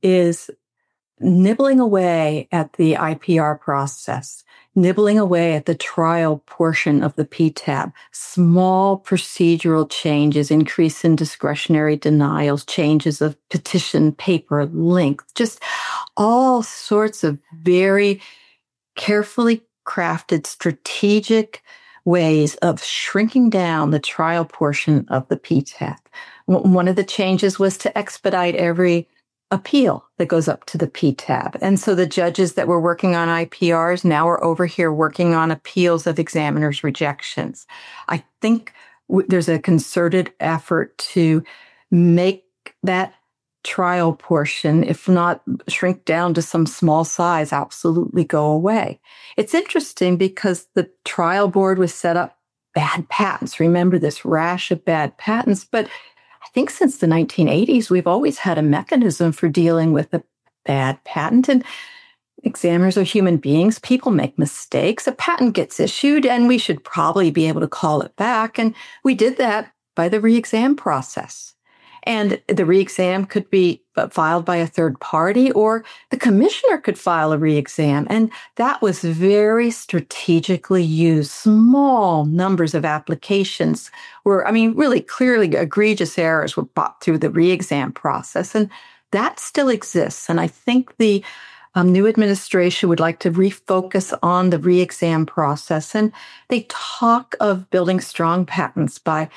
Speaker 4: is nibbling away at the IPR process, nibbling away at the trial portion of the PTAB, small procedural changes, increase in discretionary denials, changes of petition paper length, just all sorts of very carefully crafted strategic ways of shrinking down the trial portion of the PTAB. One of the changes was to expedite every appeal that goes up to the PTAB. And so the judges that were working on IPRs now are over here working on appeals of examiners' rejections. I think there's a concerted effort to make that trial portion, if not shrink down to some small size, absolutely go away. It's interesting because the trial board was set up bad patents. Remember this rash of bad patents, but I think since the 1980s, we've always had a mechanism for dealing with a bad patent. And examiners are human beings. People make mistakes. A patent gets issued, and we should probably be able to call it back. And we did that by the re-exam process. And the re-exam could be filed by a third party, or the commissioner could file a re-exam. And that was very strategically used. Small numbers of applications really clearly egregious errors were brought through the re-exam process. And that still exists. And I think the new administration would like to refocus on the re-exam process. And they talk of building strong patents by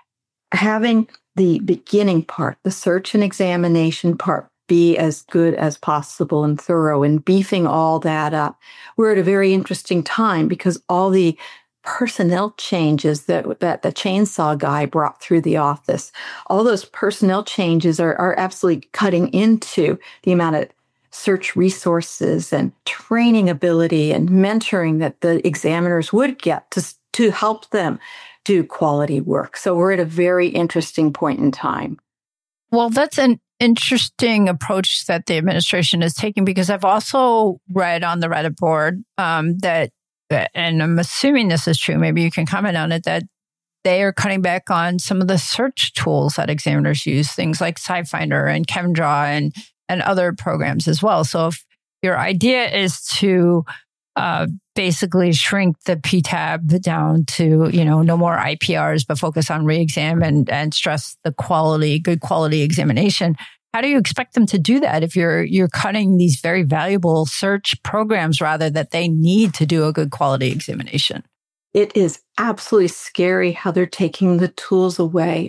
Speaker 4: having the beginning part, the search and examination part, be as good as possible and thorough, and beefing all that up. We're at a very interesting time because all the personnel changes that the chainsaw guy brought through the office, all those personnel changes are absolutely cutting into the amount of search resources and training ability and mentoring that the examiners would get to help them do quality work. So we're at a very interesting point in time.
Speaker 3: Well, that's an interesting approach that the administration is taking, because I've also read on the Reddit board that, and I'm assuming this is true, maybe you can comment on it, that they are cutting back on some of the search tools that examiners use, things like SciFinder and ChemDraw and other programs as well. So if your idea is to basically shrink the PTAB down to, no more IPRs, but focus on re-exam and stress the good quality examination. How do you expect them to do that if you're cutting these very valuable search programs rather that they need to do a good quality examination?
Speaker 4: It is absolutely scary how they're taking the tools away.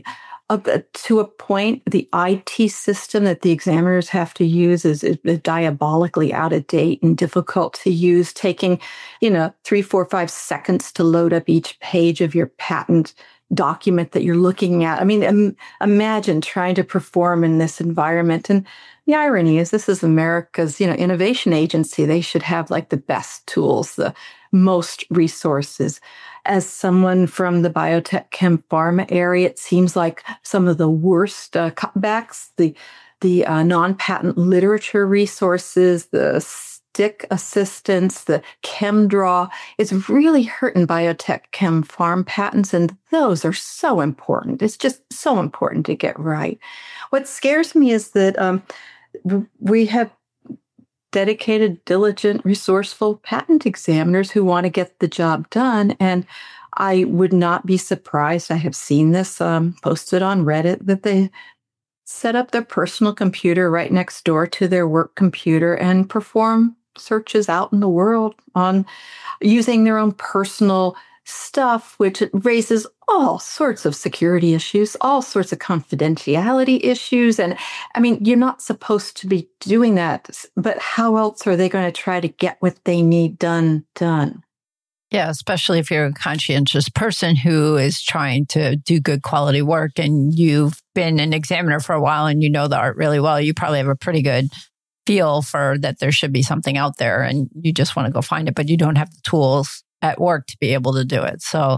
Speaker 4: To a point, the IT system that the examiners have to use is diabolically out of date and difficult to use, taking, 3, 4, 5 seconds to load up each page of your patent document that you're looking at. I mean, imagine trying to perform in this environment. And the irony is this is America's, innovation agency. They should have like the best tools, the most resources. As someone from the biotech chem pharma area, it seems like some of the worst cutbacks, the non-patent literature resources, the stick assistance, the ChemDraw, is really hurting biotech chem pharm patents, and those are so important. It's just so important to get right. What scares me is that we have dedicated, diligent, resourceful patent examiners who want to get the job done. And I would not be surprised. I have seen this posted on Reddit that they set up their personal computer right next door to their work computer and perform searches out in the world on using their own personal stuff, which raises all sorts of security issues, all sorts of confidentiality issues. And I mean, you're not supposed to be doing that, but how else are they going to try to get what they need done?
Speaker 3: Yeah, especially if you're a conscientious person who is trying to do good quality work and you've been an examiner for a while and you know the art really well, you probably have a pretty good feel for that there should be something out there and you just want to go find it, but you don't have the tools at work to be able to do it. So,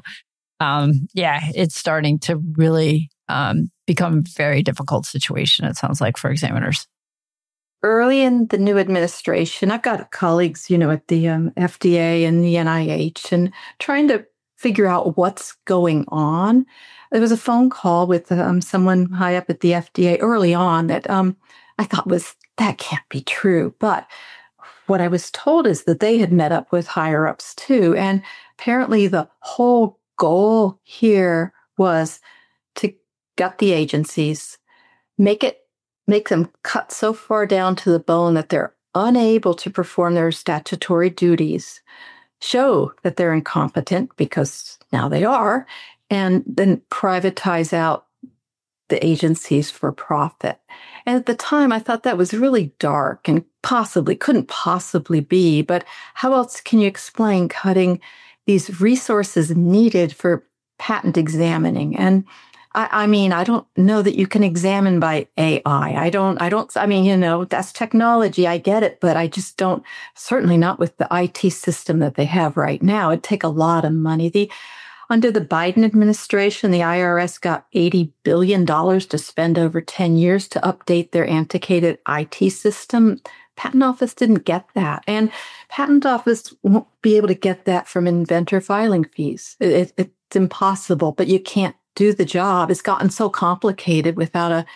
Speaker 3: it's starting to really become a very difficult situation, it sounds like, for examiners.
Speaker 4: Early in the new administration, I've got colleagues, at the FDA and the NIH, and trying to figure out what's going on. There was a phone call with someone high up at the FDA early on that I thought that can't be true. But what I was told is that they had met up with higher ups too. And apparently the whole goal here was to gut the agencies, make them cut so far down to the bone that they're unable to perform their statutory duties, show that they're incompetent because now they are, and then privatize out the agencies for profit. And at the time, I thought that was really dark and couldn't possibly be. But how else can you explain cutting these resources needed for patent examining? And I mean, I don't know that you can examine by AI. That's technology. I get it, but I just don't, certainly not with the IT system that they have right now. It'd take a lot of money. Under the Biden administration, the IRS got $80 billion to spend over 10 years to update their antiquated IT system. Patent Office didn't get that. And Patent Office won't be able to get that from inventor filing fees. It's impossible, but you can't do the job. It's gotten so complicated without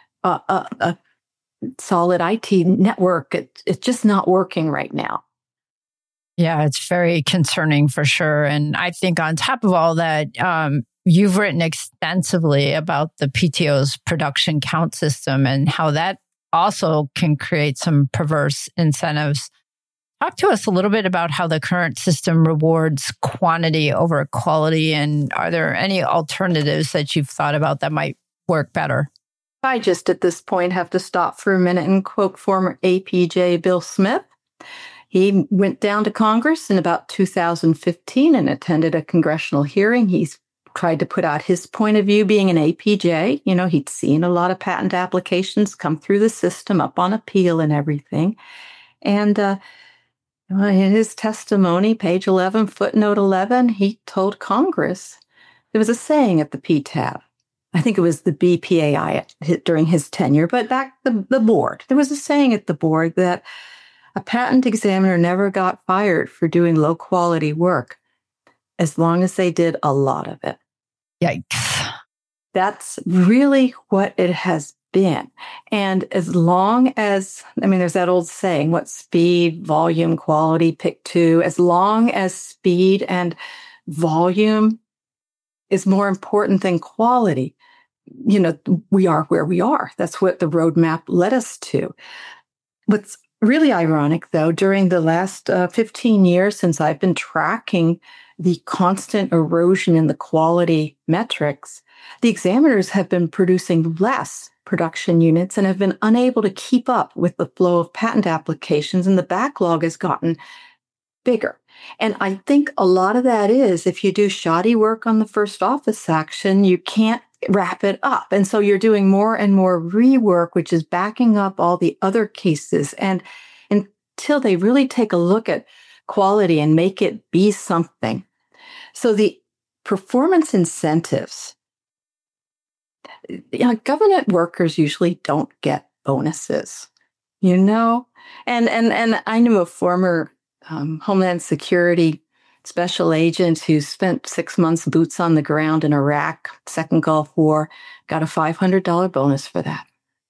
Speaker 4: a solid IT network. It's just not working right now.
Speaker 3: Yeah, it's very concerning for sure. And I think on top of all that, you've written extensively about the PTO's production count system and how that also can create some perverse incentives. Talk to us a little bit about how the current system rewards quantity over quality, and are there any alternatives that you've thought about that might work better?
Speaker 4: I just at this point have to stop for a minute and quote former APJ Bill Smith. He went down to Congress in about 2015 and attended a congressional hearing. He's tried to put out his point of view being an APJ. He'd seen a lot of patent applications come through the system up on appeal and everything. And in his testimony, page 11, footnote 11, he told Congress there was a saying at the PTAB. I think it was the BPAI during his tenure, but back the board. There was a saying at the board that a patent examiner never got fired for doing low-quality work as long as they did a lot of it.
Speaker 3: Yikes.
Speaker 4: That's really what it has been. And as long as, there's that old saying, what speed, volume, quality, pick two. As long as speed and volume is more important than quality, we are where we are. That's what the roadmap led us to. What's really ironic, though, during the last 15 years since I've been tracking the constant erosion in the quality metrics, the examiners have been producing less production units and have been unable to keep up with the flow of patent applications, and the backlog has gotten bigger. And I think a lot of that is if you do shoddy work on the first office action, you can't wrap it up. And so you're doing more and more rework, which is backing up all the other cases. And until they really take a look at quality and make it be something. So the performance incentives, government workers usually don't get bonuses, and I knew a former Homeland Security special agent who spent 6 months boots on the ground in Iraq, Second Gulf War, got a $500 bonus for that.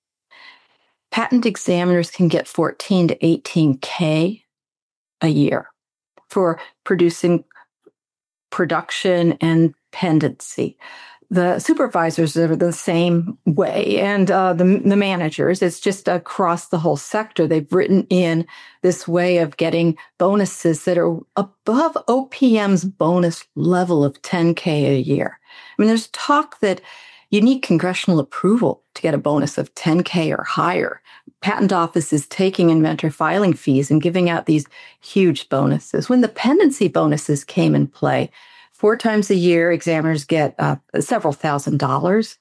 Speaker 4: Patent examiners can get $14 to $18K a year for producing production and pendency. The supervisors are the same way, and the managers, it's just across the whole sector. They've written in this way of getting bonuses that are above OPM's bonus level of $10K a year. I mean, there's talk that you need congressional approval to get a bonus of $10K or higher. Patent Office is taking inventor filing fees and giving out these huge bonuses. When the pendency bonuses came in play, 4 times a year, examiners get several $1,000s.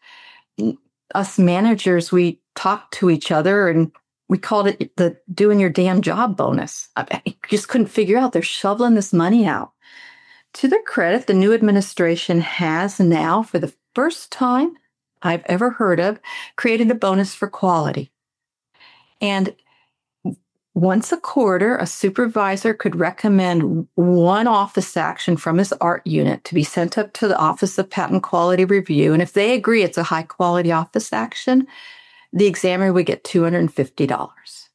Speaker 4: Us managers, we talked to each other and we called it the doing your damn job bonus. I just couldn't figure out. They're shoveling this money out. To their credit, the new administration has now, for the first time I've ever heard of, created a bonus for quality. And once a quarter, a supervisor could recommend one office action from his art unit to be sent up to the Office of Patent Quality Review. And if they agree it's a high quality office action, the examiner would get $250.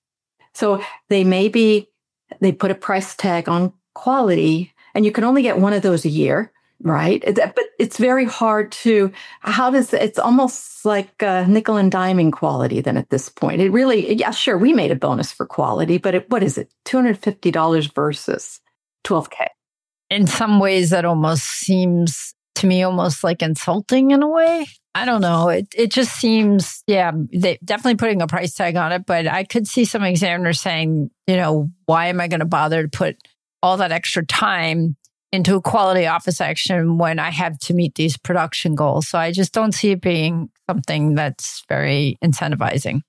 Speaker 4: So they put a price tag on quality, and you can only get one of those a year, right? But it's very hard to, it's almost like nickel and diming quality then at this point. It really, yeah, sure, we made a bonus for quality, but what is it? $250 versus $12K.
Speaker 3: In some ways, that almost seems to me almost like insulting in a way. I don't know. It just seems, they definitely putting a price tag on it, but I could see some examiners saying, why am I going to bother to put all that extra time into a quality office action when I have to meet these production goals? So I just don't see it being something that's very incentivizing.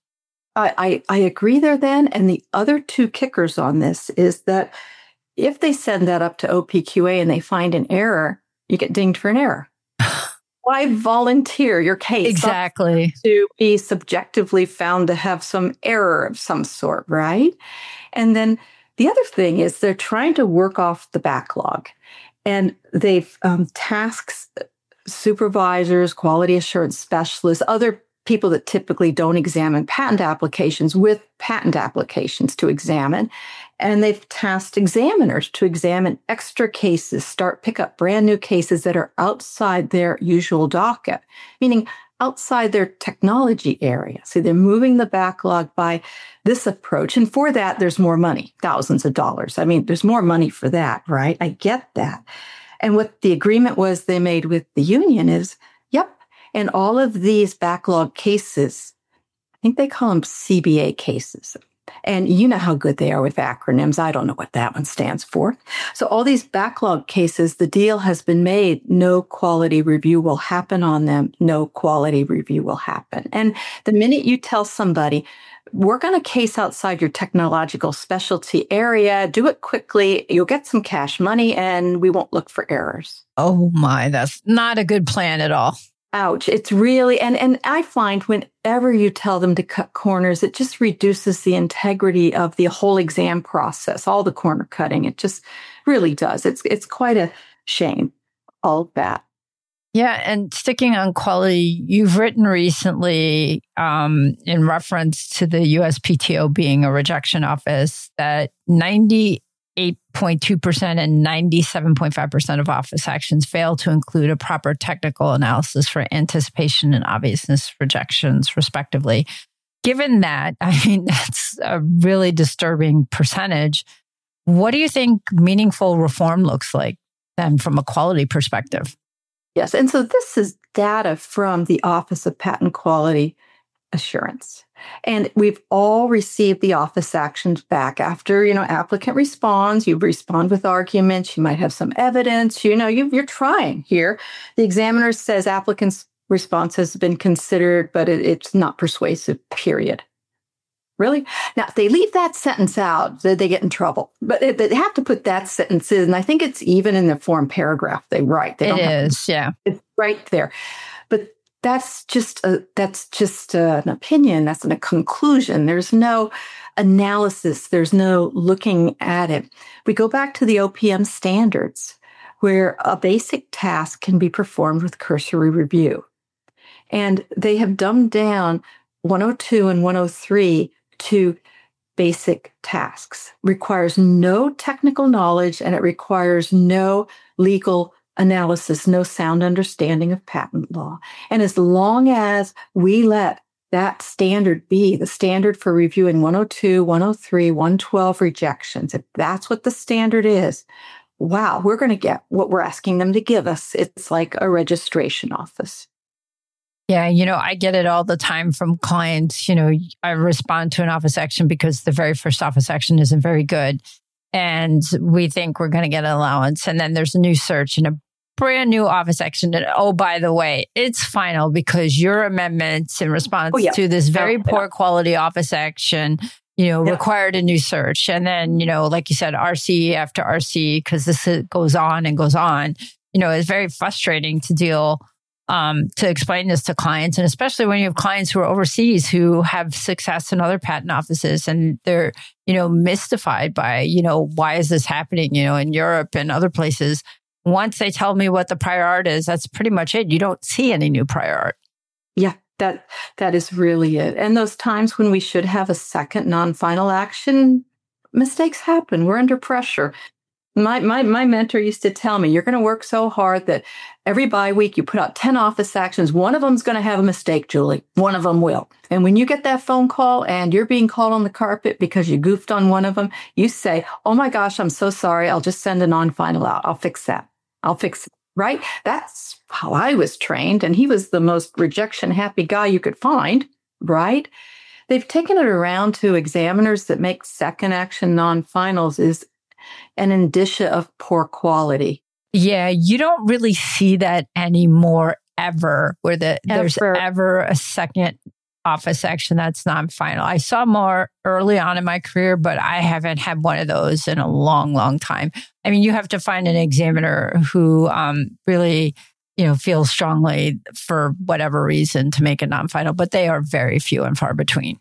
Speaker 4: I agree there then. And the other two kickers on this is that if they send that up to OPQA and they find an error, you get dinged for an error. Why volunteer your case
Speaker 3: exactly
Speaker 4: to be subjectively found to have some error of some sort, right? And then the other thing is they're trying to work off the backlog, and they've tasked supervisors, quality assurance specialists, other people that typically don't examine patent applications with patent applications to examine. And they've tasked examiners to examine extra cases, pick up brand new cases that are outside their usual docket, meaning outside their technology area. So they're moving the backlog by this approach. And for that, there's more money, thousands of dollars. I mean, there's more money for that, right? I get that. And what the agreement was they made with the union is, and all of these backlog cases, I think they call them CBA cases. And you know how good they are with acronyms. I don't know what that one stands for. So all these backlog cases, the deal has been made. No quality review will happen on them. No quality review will happen. And the minute you tell somebody, work on a case outside your technological specialty area, do it quickly, you'll get some cash money, and we won't look for errors.
Speaker 3: Oh my, that's not a good plan at all.
Speaker 4: Ouch. It's really, and I find whenever you tell them to cut corners, it just reduces the integrity of the whole exam process, all the corner cutting. It just really does. It's quite a shame, all of that.
Speaker 3: Yeah. And sticking on quality, you've written recently in reference to the USPTO being a rejection office that 98.2% and 97.5% of office actions fail to include a proper technical analysis for anticipation and obviousness rejections, respectively. Given that, I mean, that's a really disturbing percentage. What do you think meaningful reform looks like then from a quality perspective?
Speaker 4: Yes. And so this is data from the Office of Patent Quality Assurance. And we've all received the office actions back after, applicant responds, you respond with arguments, you might have some evidence, you're trying here. The examiner says applicant's response has been considered, but it's not persuasive, period. Really? Now, if they leave that sentence out, they get in trouble. But they have to put that sentence in. And I think it's even in the form paragraph they write.
Speaker 3: It is, yeah.
Speaker 4: It's right there. But that's just an opinion. That's a conclusion. There's no analysis. There's no looking at it. We go back to the OPM standards, where a basic task can be performed with cursory review. And they have dumbed down 102 and 103 to basic tasks. Requires no technical knowledge, and it requires no legal analysis, no sound understanding of patent law. And as long as we let that standard be the standard for reviewing 102, 103, 112 rejections, if that's what the standard is, wow, we're going to get what we're asking them to give us. It's like a registration office.
Speaker 3: Yeah, I get it all the time from clients. I respond to an office action because the very first office action isn't very good. And we think we're going to get an allowance. And then there's a new search and a brand new office action. And oh, by the way, it's final because your amendments in response to this very poor quality office action, required a new search. And then, like you said, RC after RC, because this goes on and goes on. It's very frustrating to deal to explain this to clients. And especially when you have clients who are overseas who have success in other patent offices and they're, mystified by, why is this happening, in Europe and other places. Once they tell me what the prior art is, that's pretty much it. You don't see any new prior art.
Speaker 4: Yeah, that is really it. And those times when we should have a second non-final action, mistakes happen. We're under pressure. My mentor used to tell me, you're going to work so hard that every bi-week you put out 10 office actions. One of them's going to have a mistake, Julie. One of them will. And when you get that phone call and you're being called on the carpet because you goofed on one of them, you say, oh my gosh, I'm so sorry. I'll just send a non-final out. I'll fix that. Right? That's how I was trained. And he was the most rejection happy guy you could find. Right? They've taken it around to examiners that make second action non-finals is an indicia of poor quality.
Speaker 3: Yeah, you don't really see that anymore ever, where there's ever a second office action that's non-final. I saw more early on in my career, but I haven't had one of those in a long, long time. I mean, you have to find an examiner who really, feels strongly for whatever reason to make a non-final, but they are very few and far between.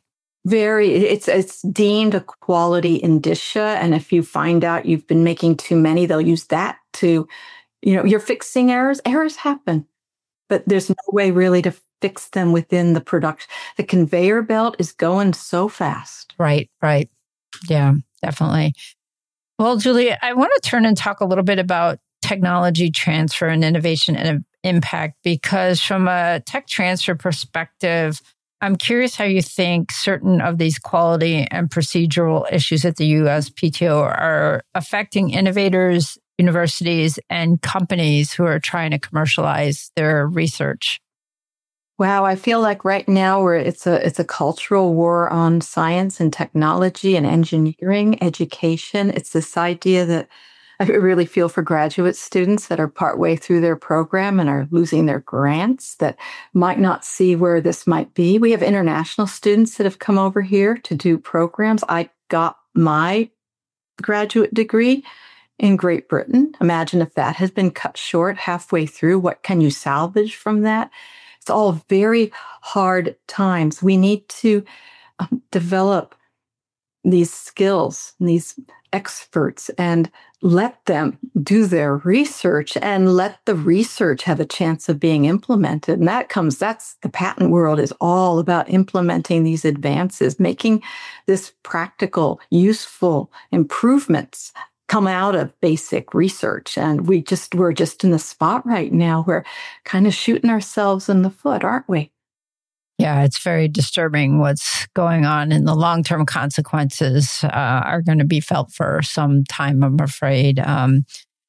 Speaker 4: It's deemed a quality indicia. And if you find out you've been making too many, they'll use that to, you're fixing errors. Errors happen, but there's no way really to fix them within the production. The conveyor belt is going so fast.
Speaker 3: Right. Yeah, definitely. Well, Julie, I want to turn and talk a little bit about technology transfer and innovation and impact, because from a tech transfer perspective, I'm curious how you think certain of these quality and procedural issues at the USPTO are affecting innovators, universities, and companies who are trying to commercialize their research.
Speaker 4: Wow, I feel like right now it's a cultural war on science and technology and engineering, education. It's this idea that I really feel for graduate students that are partway through their program and are losing their grants that might not see where this might be. We have international students that have come over here to do programs. I got my graduate degree in Great Britain. Imagine if that has been cut short halfway through. What can you salvage from that? It's all very hard times. We need to develop these skills, these experts, and let them do their research and let the research have a chance of being implemented. And that's the patent world is all about implementing these advances, making this practical, useful improvements come out of basic research. And we're just in the spot right now. We're kind of shooting ourselves in the foot, aren't we?
Speaker 3: Yeah, it's very disturbing what's going on, and the long-term consequences are going to be felt for some time, I'm afraid. And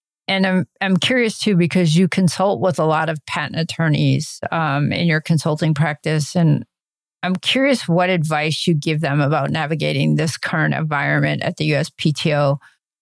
Speaker 3: I'm curious too, because you consult with a lot of patent attorneys in your consulting practice, and I'm curious what advice you give them about navigating this current environment at the USPTO,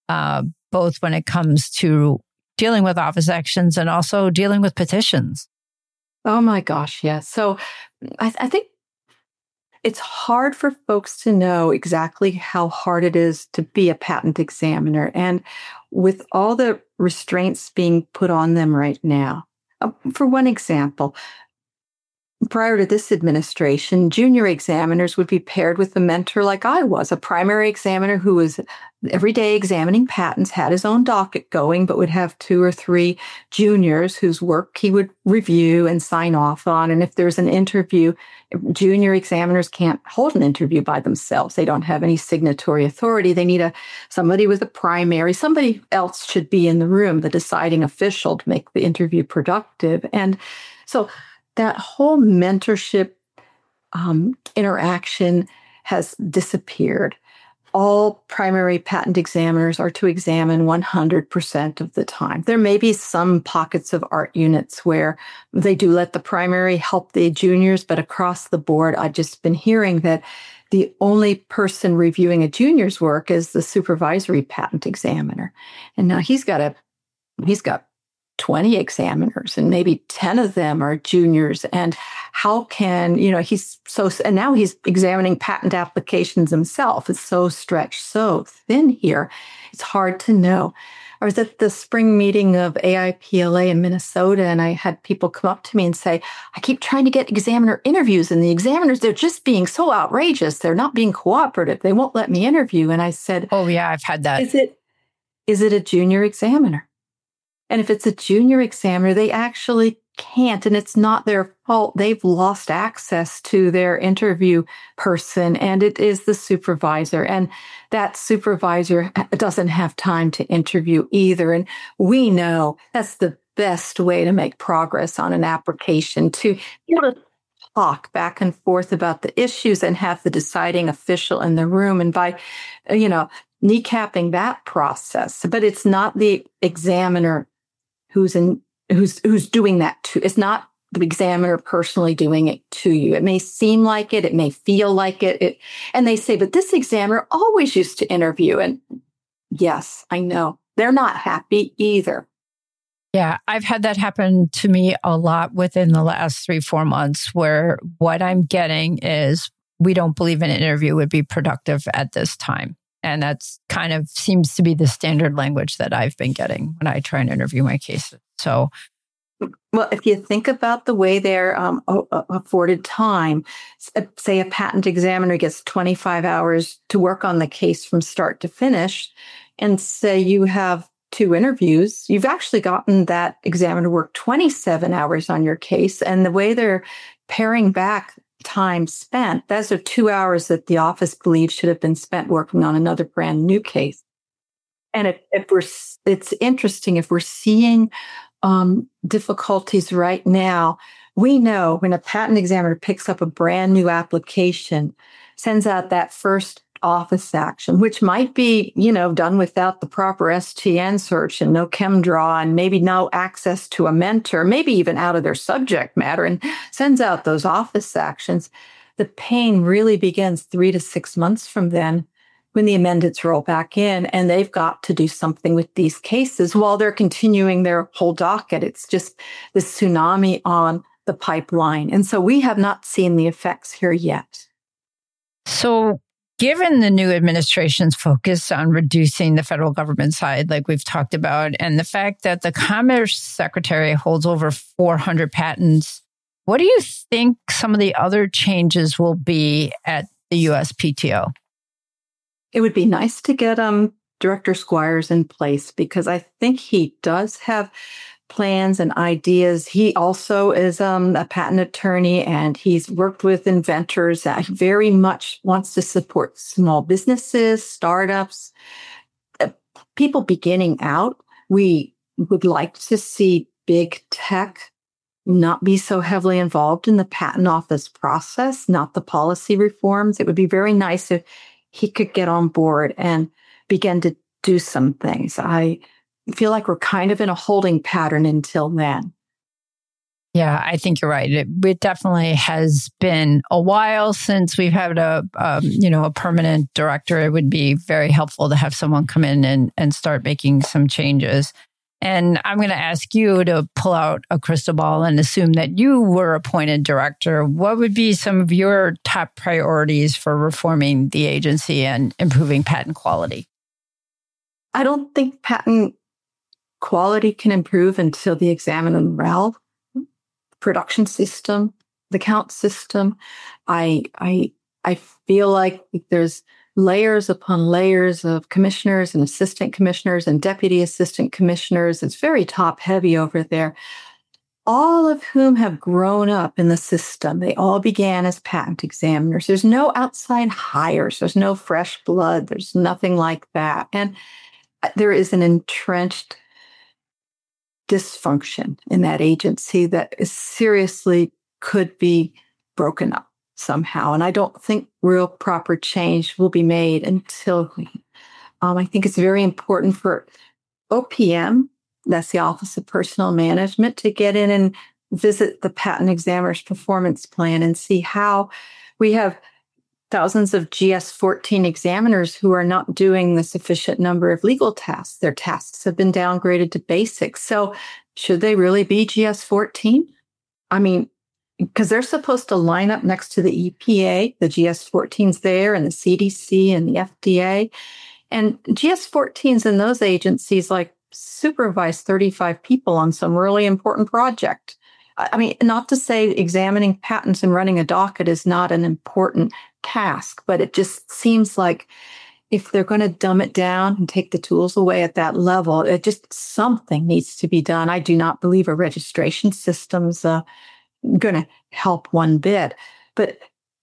Speaker 3: both when it comes to dealing with office actions and also dealing with petitions.
Speaker 4: Oh my gosh, yes. So I think it's hard for folks to know exactly how hard it is to be a patent examiner. And with all the restraints being put on them right now, for one example, prior to this administration, junior examiners would be paired with a mentor like I was, a primary examiner who was every day examining patents, had his own docket going, but would have 2 or 3 juniors whose work he would review and sign off on. And if there's an interview, junior examiners can't hold an interview by themselves. They don't have any signatory authority. They need somebody with a primary. Somebody else should be in the room, the deciding official, to make the interview productive. And so that whole mentorship interaction has disappeared. All primary patent examiners are to examine 100% of the time. There may be some pockets of art units where they do let the primary help the juniors, but across the board, I've just been hearing that the only person reviewing a junior's work is the supervisory patent examiner. And now he's got 20 examiners, and maybe 10 of them are juniors. And how can, and now he's examining patent applications himself. It's so stretched, so thin here. It's hard to know. I was at the spring meeting of AIPLA in Minnesota, and I had people come up to me and say, I keep trying to get examiner interviews, and the examiners, they're just being so outrageous. They're not being cooperative. They won't let me interview. And I said,
Speaker 3: oh yeah, I've had that.
Speaker 4: Is it a junior examiner? And if it's a junior examiner, they actually can't, and it's not their fault. They've lost access to their interview person, and it is the supervisor. And that supervisor doesn't have time to interview either. And we know that's the best way to make progress on an application, to be able to talk back and forth about the issues and have the deciding official in the room. And by, kneecapping that process, but it's not the examiner who's doing that to. It's not the examiner personally doing it to you. It may seem like it may feel like it. And they say, but this examiner always used to interview. And yes, I know. They're not happy either.
Speaker 3: Yeah, I've had that happen to me a lot within the last 3-4 months, where what I'm getting is, we don't believe an interview would be productive at this time. And that's kind of seems to be the standard language that I've been getting when I try and interview my cases. So,
Speaker 4: well, if you think about the way they're afforded time, say a patent examiner gets 25 hours to work on the case from start to finish, and say you have 2 interviews, you've actually gotten that examiner to work 27 hours on your case. And the way they're paring back time spent, those are 2 hours that the office believes should have been spent working on another brand new case. And it's interesting, if we're seeing difficulties right now, we know when a patent examiner picks up a brand new application, sends out that first office action, which might be, done without the proper STN search and no ChemDraw and maybe no access to a mentor, maybe even out of their subject matter, and sends out those office actions. The pain really begins 3 to 6 months from then, when the amendments roll back in, and they've got to do something with these cases while they're continuing their whole docket. It's just the tsunami on the pipeline. And so we have not seen the effects here yet.
Speaker 3: So, given the new administration's focus on reducing the federal government side, like we've talked about, and the fact that the Commerce Secretary holds over 400 patents, what do you think some of the other changes will be at the USPTO?
Speaker 4: It would be nice to get Director Squires in place, because I think he does have plans and ideas. He also is a patent attorney, and he's worked with inventors. He very much wants to support small businesses, startups, people beginning out. We would like to see big tech not be so heavily involved in the patent office process, not the policy reforms. It would be very nice if he could get on board and begin to do some things. I feel like we're kind of in a holding pattern until then.
Speaker 3: Yeah, I think you're right. It definitely has been a while since we've had a permanent director. It would be very helpful to have someone come in and start making some changes. And I'm going to ask you to pull out a crystal ball and assume that you were appointed director. What would be some of your top priorities for reforming the agency and improving patent quality?
Speaker 4: I don't think patent quality can improve until the examiner morale, production system, the count system. I feel like there's layers upon layers of commissioners and assistant commissioners and deputy assistant commissioners. It's very top heavy over there, all of whom have grown up in the system. They all began as patent examiners. There's no outside hires. There's no fresh blood. There's nothing like that. And there is an entrenched dysfunction in that agency that is seriously could be broken up somehow. And I don't think real proper change will be made until I think it's very important for OPM, that's the Office of Personnel Management, to get in and visit the patent examiner's performance plan and see how we have thousands of GS-14 examiners who are not doing the sufficient number of legal tasks. Their tasks have been downgraded to basics. So should they really be GS-14? I mean, because they're supposed to line up next to the EPA, the GS-14's there, and the CDC and the FDA. And GS-14s in those agencies like supervise 35 people on some really important project. I mean, not to say examining patents and running a docket is not an important task, but it just seems like if they're going to dumb it down and take the tools away at that level, it just something needs to be done. I do not believe a registration system's going to help one bit. But,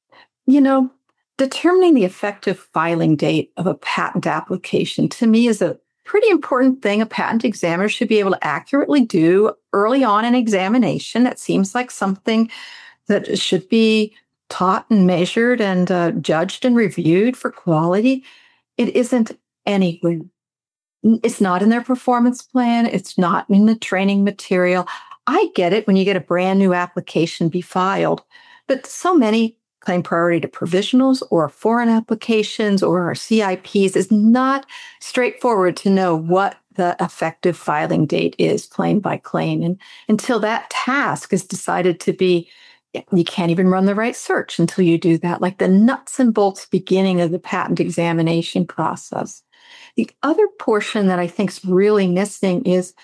Speaker 4: determining the effective filing date of a patent application to me is a pretty important thing a patent examiner should be able to accurately do early on in examination. That seems like something that should be taught and measured and judged and reviewed for quality. It isn't anywhere. It's not in their performance plan. It's not in the training material. I get it when you get a brand new application be filed, but so many claim priority to provisionals or foreign applications or our CIPs is not straightforward to know what the effective filing date is claim by claim. And until that task is decided to be, you can't even run the right search until you do that, like the nuts and bolts beginning of the patent examination process. The other portion that I think is really missing is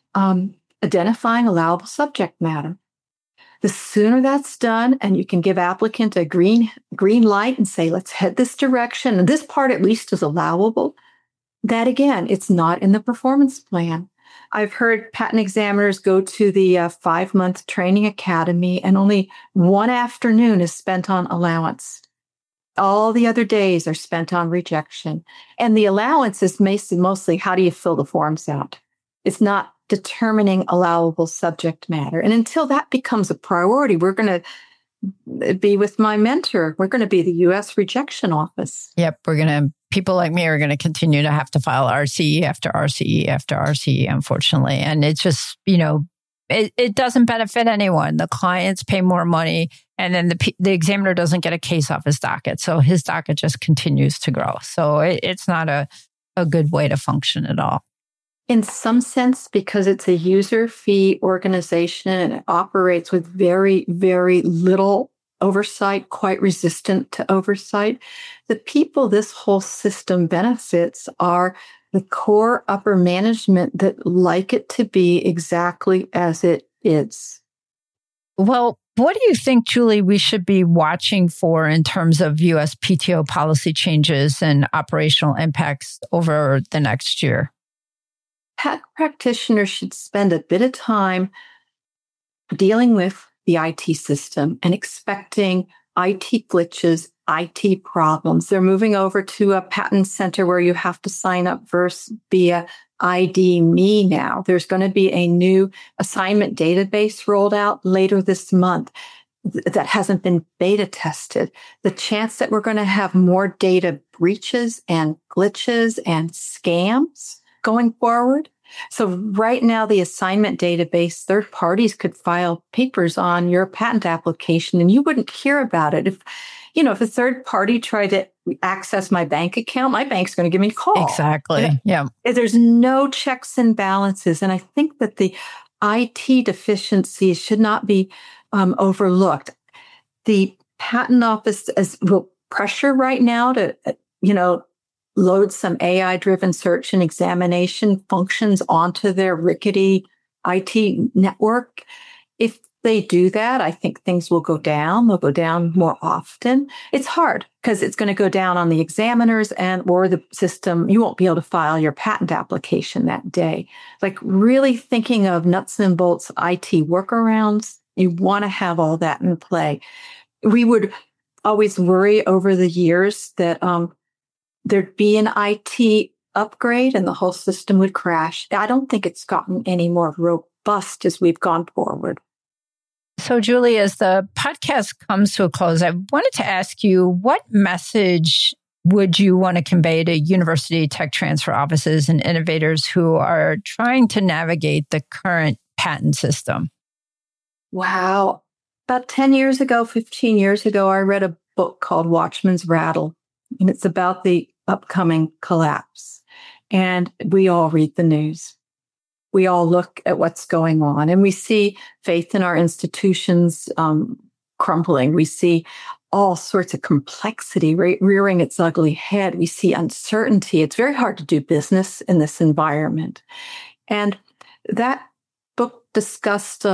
Speaker 4: identifying allowable subject matter. The sooner that's done, and you can give applicant a green light and say, let's head this direction, and this part at least is allowable, that again, it's not in the performance plan. I've heard patent examiners go to the 5-month training academy, and only one afternoon is spent on allowance. All the other days are spent on rejection. And the allowance is mostly how do you fill the forms out? It's not determining allowable subject matter. And until that becomes a priority, we're going to be with my mentor. We're going to be the U.S. rejection office.
Speaker 3: Yep. People like me are going to continue to have to file RCE after RCE after RCE, unfortunately. And it's just, it doesn't benefit anyone. The clients pay more money, and then the examiner doesn't get a case off his docket. So his docket just continues to grow. So it's not a good way to function at all.
Speaker 4: In some sense, because it's a user fee organization and it operates with very, very little oversight, quite resistant to oversight, the people this whole system benefits are the core upper management that like it to be exactly as it is.
Speaker 3: Well, what do you think, Julie, we should be watching for in terms of U.S. PTO policy changes and operational impacts over the next year?
Speaker 4: Patent practitioners should spend a bit of time dealing with the IT system and expecting IT glitches, IT problems. They're moving over to a patent center where you have to sign up first via ID.me now. There's going to be a new assignment database rolled out later this month that hasn't been beta tested. The chance that we're going to have more data breaches and glitches and scams going forward. So right now, the assignment database, third parties could file papers on your patent application and you wouldn't hear about it. if a third party tried to access my bank account, my bank's going to give me a call.
Speaker 3: Exactly. Yeah.
Speaker 4: There's no checks and balances. And I think that the IT deficiencies should not be overlooked. The Patent Office will pressure right now to, load some AI-driven search and examination functions onto their rickety IT network. If they do that, I think things will go down. They'll go down more often. It's hard because it's going to go down on the examiners or the system. You won't be able to file your patent application that day. Like really thinking of nuts and bolts IT workarounds. You want to have all that in play. We would always worry over the years that there'd be an IT upgrade and the whole system would crash. I don't think it's gotten any more robust as we've gone forward.
Speaker 3: So, Julie, as the podcast comes to a close, I wanted to ask you, what message would you want to convey to university tech transfer offices and innovators who are trying to navigate the current patent system?
Speaker 4: Wow. About 10 years ago, 15 years ago, I read a book called Watchman's Rattle, and it's about the upcoming collapse. And we all read the news. We all look at what's going on, and we see faith in our institutions crumbling. We see all sorts of complexity rearing its ugly head. We see uncertainty. It's very hard to do business in this environment. And that book discussed,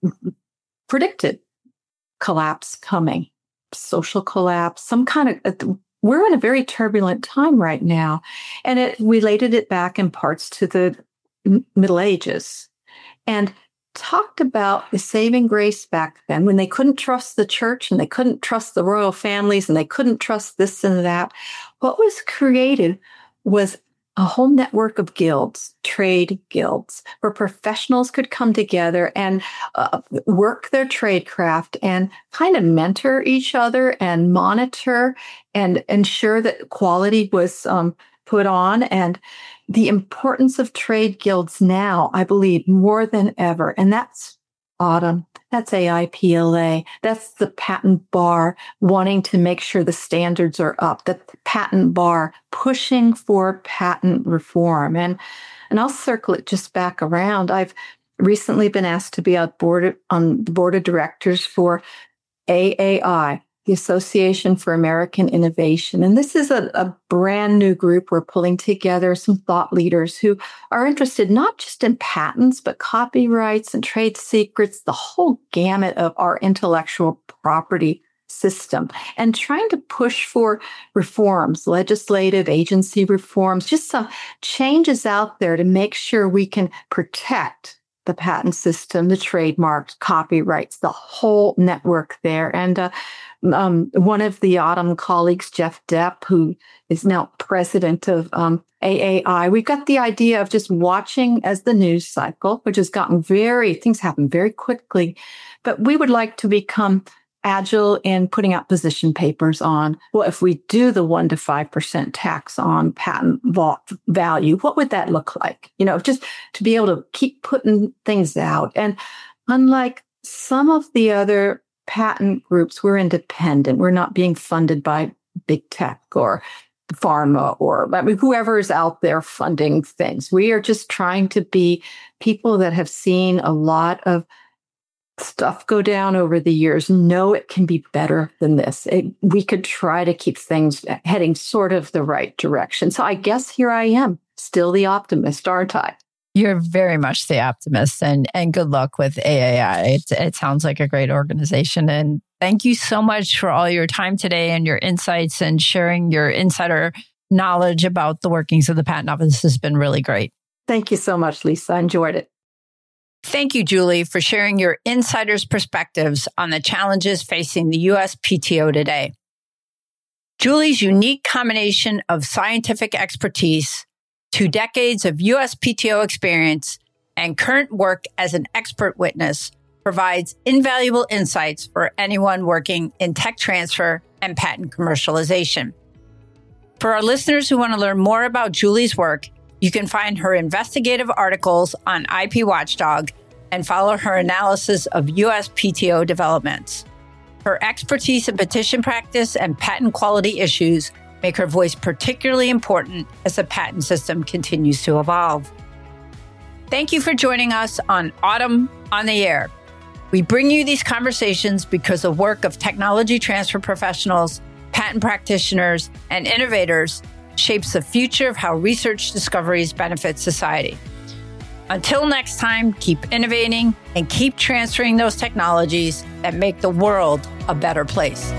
Speaker 4: predicted collapse coming, social collapse, some kind of, we're in a very turbulent time right now. And it related it back in parts to the Middle Ages and talked about the saving grace back then when they couldn't trust the church and they couldn't trust the royal families and they couldn't trust this and that. What was created was a whole network of guilds, trade guilds, where professionals could come together and work their trade craft and kind of mentor each other and monitor and ensure that quality was put on. And the importance of trade guilds now, I believe, more than ever. And that's Autumn. That's AIPLA. That's the patent bar wanting to make sure the standards are up. The patent bar pushing for patent reform. And I'll circle it just back around. I've recently been asked to be on the board of directors for AAI, the Association for American Innovation. And this is a brand new group. We're pulling together some thought leaders who are interested not just in patents, but copyrights and trade secrets, the whole gamut of our intellectual property system, and trying to push for reforms, legislative agency reforms, just some changes out there to make sure we can protect the patent system, the trademarks, copyrights, the whole network there. And one of the Autumn colleagues, Jeff Depp, who is now president of AAI, we've got the idea of just watching as the news cycle, which has gotten things happen very quickly, but we would like to become agile in putting out position papers on, well, if we do the 1% to 5% tax on patent value, what would that look like? Just to be able to keep putting things out. And unlike some of the other patent groups, we're independent. We're not being funded by big tech or pharma or whoever is out there funding things. We are just trying to be people that have seen a lot of stuff go down over the years. No, it can be better than this. We could try to keep things heading sort of the right direction. So I guess here I am, still the optimist, aren't I?
Speaker 3: You're very much the optimist, and good luck with AAI. It sounds like a great organization. And thank you so much for all your time today and your insights and sharing your insider knowledge about the workings of the Patent Office. This has been really great.
Speaker 4: Thank you so much, Lisa. I enjoyed it.
Speaker 3: Thank you, Julie, for sharing your insider's perspectives on the challenges facing the USPTO today. Julie's unique combination of scientific expertise, 2 decades of USPTO experience, and current work as an expert witness provides invaluable insights for anyone working in tech transfer and patent commercialization. For our listeners who want to learn more about Julie's work, you can find her investigative articles on IP Watchdog and follow her analysis of USPTO developments. Her expertise in petition practice and patent quality issues make her voice particularly important as the patent system continues to evolve. Thank you for joining us on Autumn on the Air. We bring you these conversations because the work of technology transfer professionals, patent practitioners, and innovators shapes the future of how research discoveries benefit society. Until next time, keep innovating and keep transferring those technologies that make the world a better place.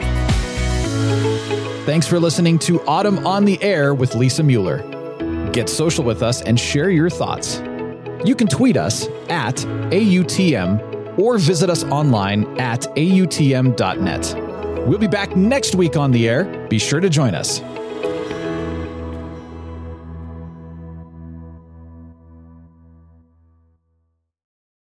Speaker 2: Thanks for listening to Autumn on the Air with Lisa Mueller. Get social with us and share your thoughts. You can tweet us at AUTM or visit us online at AUTM.net. We'll be back next week on the air. Be sure to join us.